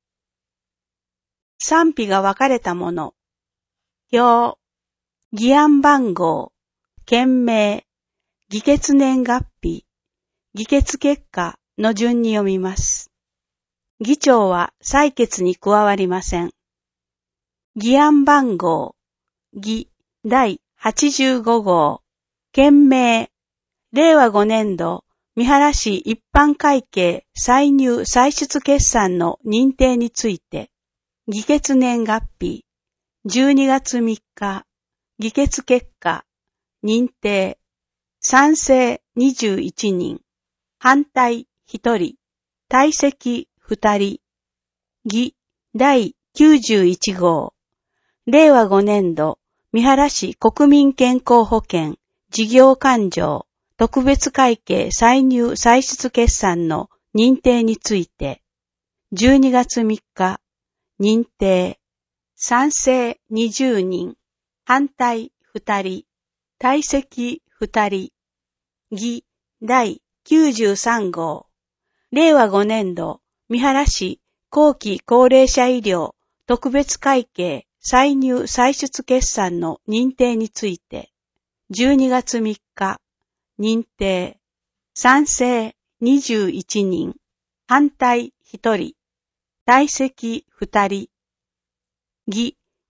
Speaker 5: 賛否が分かれたもの。表、議案番号、件名、議決年月日、議決結果の順に読みます。議長は採決に加わりません。議案番号、議だいはちじゅうご号、件名、れいわごねんど、三原市一般会計歳入歳出決算の認定について、議決年月日、じゅうにがつみっか、議決結果、認定、賛成にじゅういちにん、反対ひとり、退席ふたり、議だいきゅうじゅういち号、れいわごねんど、三原市国民健康保険事業勘定特別会計歳入歳出決算の認定について、じゅうにがつみっか、認定、賛成にじゅうにん、反対ふたり、退席ふたり、議だいきゅうじゅうさん号、れいわごねんど、三原市後期高齢者医療特別会計歳入歳出決算の認定について、じゅうにがつみっか、認定、賛成にじゅういちにん、反対ひとり、退席ふたり、議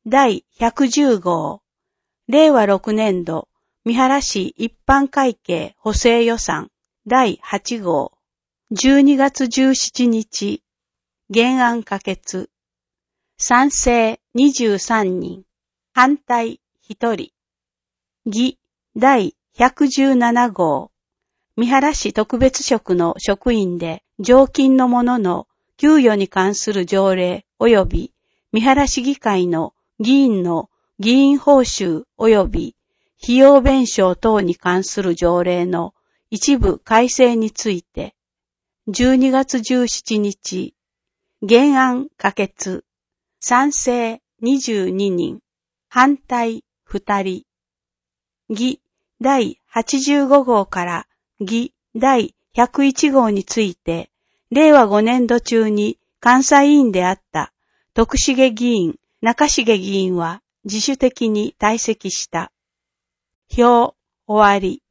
Speaker 5: だいひゃくじゅうごう、れいわろくねんど三原市一般会計補正予算だいはちごう、じゅうにがつじゅうしちにち、原案可決。賛成にじゅうさんにん、反対ひとり。議だいひゃくじゅうななごう、三原市特別職の職員で常勤の者の給与に関する条例及び三原市議会の議員の議員報酬及び費用弁償等に関する条例の一部改正について、じゅうにがつじゅうしちにち、原案可決。賛成にじゅうににん、反対ふたり。議だいはちじゅうごごうから議だいひゃくいちごうについて、れいわごねんど中に監査委員であった徳重議員、中重議員は自主的に退席した。表終わり。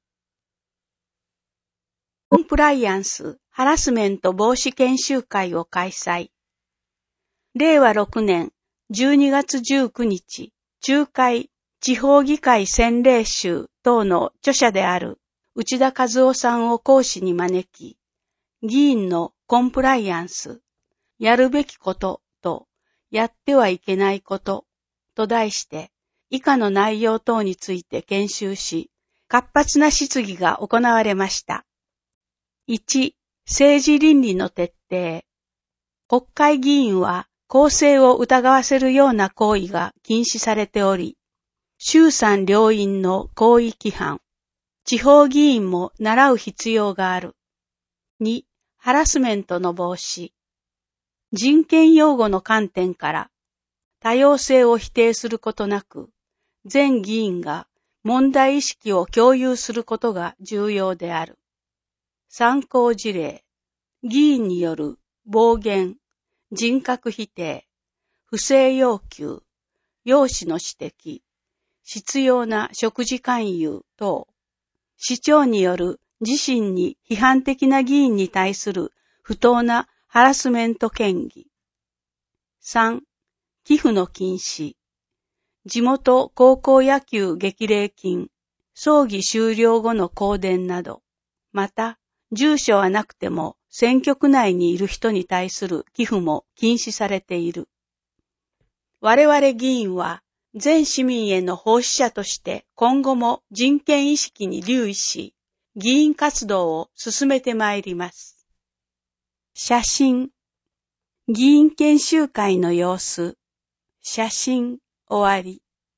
Speaker 5: コンプライアンス・ハラスメント防止研修会を開催。れいわろくねんじゅうにがつじゅうくにち、中会地方議会宣令集等の著者である内田和夫さんを講師に招き、議員のコンプライアンス、やるべきこととやってはいけないことと題して以下の内容等について研修し、活発な質疑が行われました。いち. 政治倫理の徹底。国会議員は公正を疑わせるような行為が禁止されており、衆参両院の行為規範、地方議員も習う必要がある。に. ハラスメントの防止。人権擁護の観点から多様性を否定することなく、全議員が問題意識を共有することが重要である。参考事例、議員による暴言、人格否定、不正要求、要旨の指摘、執拗な食事勧誘等、市長による自身に批判的な議員に対する不当なハラスメント嫌疑。さん. 寄付の禁止。地元高校野球激励金、葬儀終了後の香典など、また、住所はなくても選挙区内にいる人に対する寄付も禁止されている。我々議員は全市民への奉仕者として今後も人権意識に留意し、議員活動を進めてまいります。写真。議員研修会の様子。写真終わり。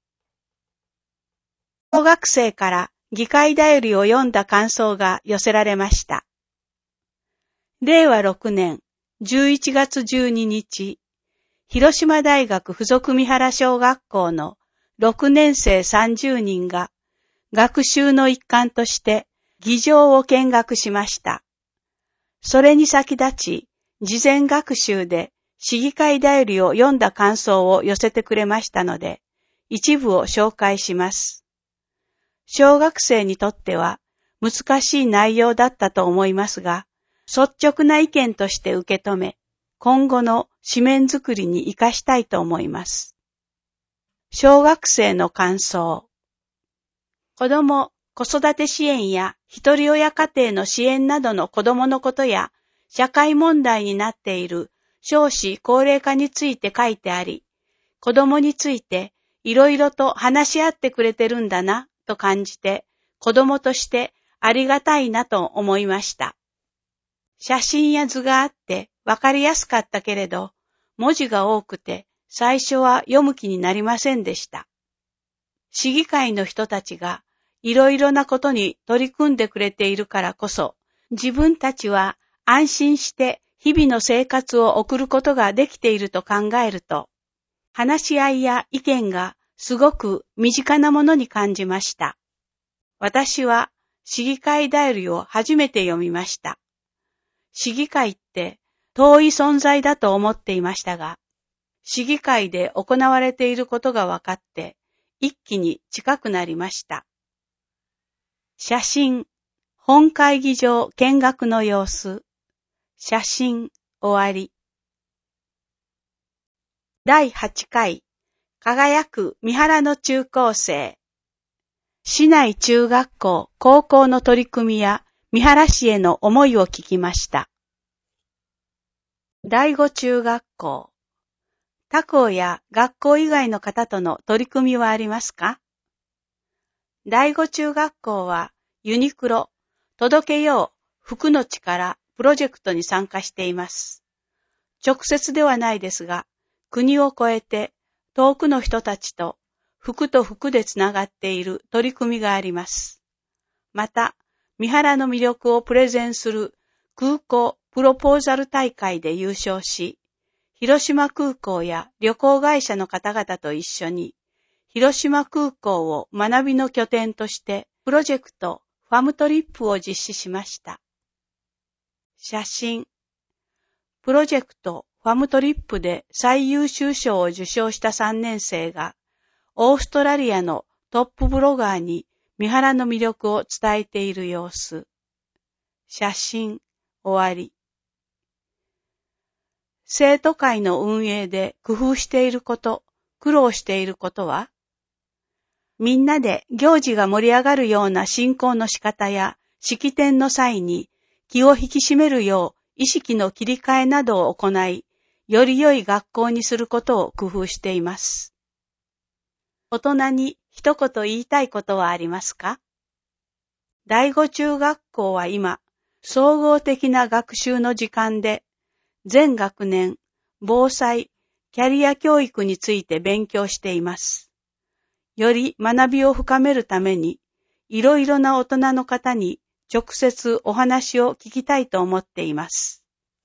Speaker 5: 小学生から議会だよりを読んだ感想が寄せられました。れいわろくねんじゅういちがつじゅうににち、広島大学附属三原小学校のろくねんせいさんじゅうにんが学習の一環として議場を見学しました。それに先立ち、事前学習で市議会だよりを読んだ感想を寄せてくれましたので、一部を紹介します。小学生にとっては難しい内容だったと思いますが、率直な意見として受け止め、今後の紙面作りに活かしたいと思います。小学生の感想。子ども・子育て支援や一人親家庭の支援などの子どものことや社会問題になっている少子高齢化について書いてあり、子どもについていろいろと話し合ってくれてるんだなと感じて、子どもとしてありがたいなと思いました。写真や図があってわかりやすかったけれど、文字が多くて最初は読む気になりませんでした。市議会の人たちがいろいろなことに取り組んでくれているからこそ、自分たちは安心して日々の生活を送ることができていると考えると、話し合いや意見がすごく身近なものに感じました。私は市議会だよりを初めて読みました。市議会って遠い存在だと思っていましたが、市議会で行われていることが分かって、一気に近くなりました。写真、本会議場見学の様子。写真終わり。だいはちかい輝く三原の中高生。市内中学校、高校の取り組みや三原市への思いを聞きました。第五中学校。他校や学校以外の方との取り組みはありますか？第五中学校はユニクロ、届けよう服の力プロジェクトに参加しています。直接ではないですが、国を越えて遠くの人たちと服と服でつながっている取り組みがあります。また、三原の魅力をプレゼンする空港プロポーザル大会で優勝し、広島空港や旅行会社の方々と一緒に、広島空港を学びの拠点としてプロジェクトファムトリップを実施しました。写真。プロジェクトファムトリップで最優秀賞を受賞したさんねん生が、オーストラリアのトップブロガーに三原の魅力を伝えている様子。写真、終わり。生徒会の運営で工夫していること、苦労していることは？みんなで行事が盛り上がるような進行の仕方や式典の際に気を引き締めるよう意識の切り替えなどを行い、より良い学校にすることを工夫しています。大人に一言言いたいことはありますか？第五中学校は今、総合的な学習の時間で、全学年、防災、キャリア教育について勉強しています。より学びを深めるために、いろいろな大人の方に直接お話を聞きたいと思っています。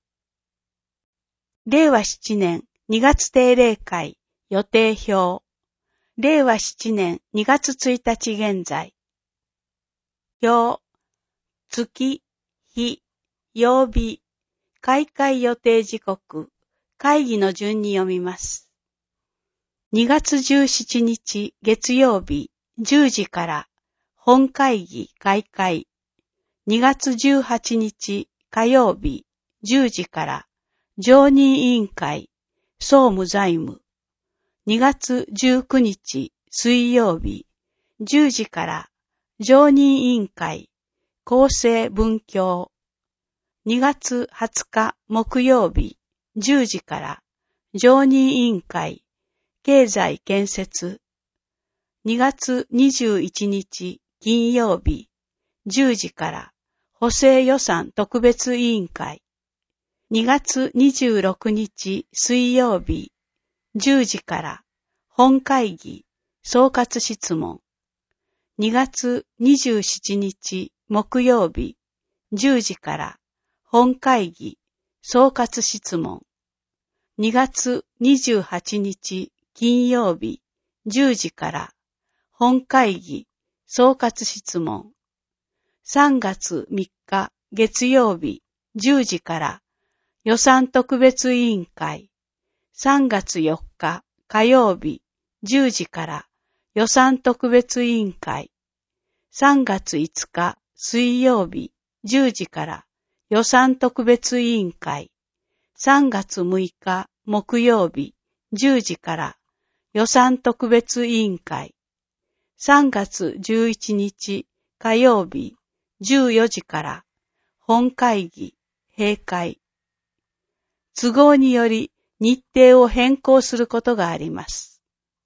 Speaker 5: れいわしちねんにがつ定例会予定表。れいわしちねんにがつついたち現在。表、月、日、曜日、開会予定時刻、会議の順に読みます。にがつじゅうしちにち月曜日じゅうじから本会議開会。にがつじゅうはちにち火曜日じゅうじから常任委員会総務財務。にがつじゅうくにち水曜日じゅうじから常任委員会厚生文教。にがつはつか木曜日じゅうじから常任委員会経済建設。にがつにじゅういちにち金曜日じゅうじから補正予算特別委員会。にがつにじゅうろくにち水曜日じゅうじから本会議総括質問。にがつにじゅうしちにち木曜日じゅうじから本会議総括質問。にがつにじゅうはちにち金曜日じゅうじから本会議総括質問。さんがつみっか月曜日じゅうじから予算特別委員会。さんがつよっか火曜日じゅうじから予算特別委員会。さんがついつか水曜日じゅうじから予算特別委員会。さんがつむいか木曜日じゅうじから予算特別委員会。さんがつじゅういちにち火曜日じゅうよじから本会議閉会。都合により日程を変更することがあります。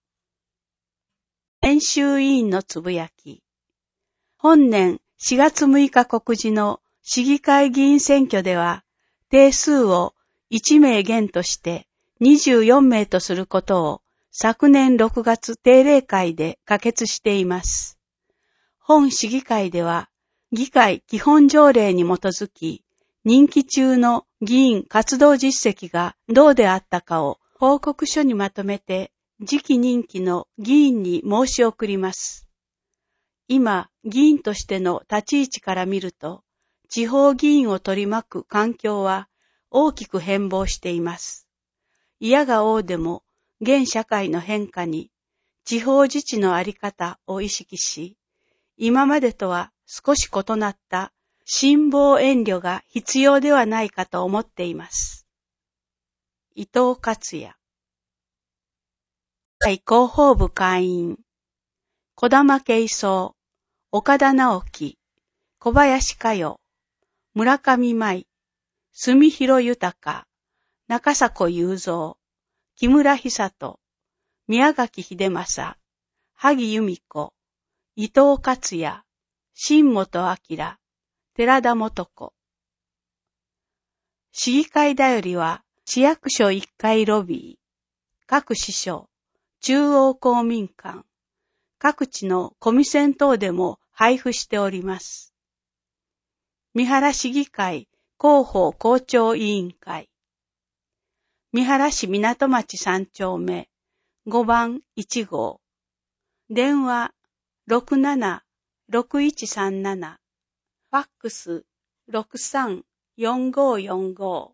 Speaker 5: 編集委員のつぶやき。本年しがつむいか告示の市議会議員選挙では、定数をいちめい減としてにじゅうよんめいとすることを昨年ろくがつ定例会で可決しています。本市議会では、議会基本条例に基づき、任期中の議員活動実績がどうであったかを報告書にまとめて次期任期の議員に申し送ります。今、議員としての立ち位置から見ると、地方議員を取り巻く環境は大きく変貌しています。いやが応でも、現社会の変化に地方自治のあり方を意識し、今までとは少し異なった辛抱遠慮が必要ではないかと思っています。伊藤克也。 会広報部会員、小玉慶三、岡田直樹、小林佳代、村上舞、住広豊、中迫雄三、木村久人、宮垣秀正、萩由美子、伊藤克也、新本明、寺田元子。市議会だよりは、市役所いっかいロビー、各支所、中央公民館、各地のコミセン等でも配布しております。三原市議会広報校長委員会、三原市港町さん丁目ごばんいち号、電話 ろくななろくいちさんなな、ファックス ろくさんよんごよんご。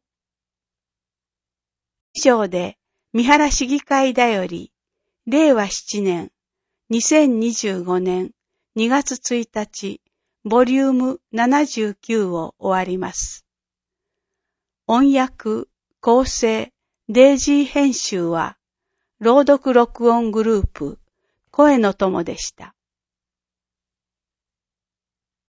Speaker 5: 以上で三原市議会だよりれいわしちねんにせんにじゅうごねんにがつついたちボリュームななじゅうきゅうを終わります。音訳、構成、デイジー編集は朗読録音グループ声の友でした。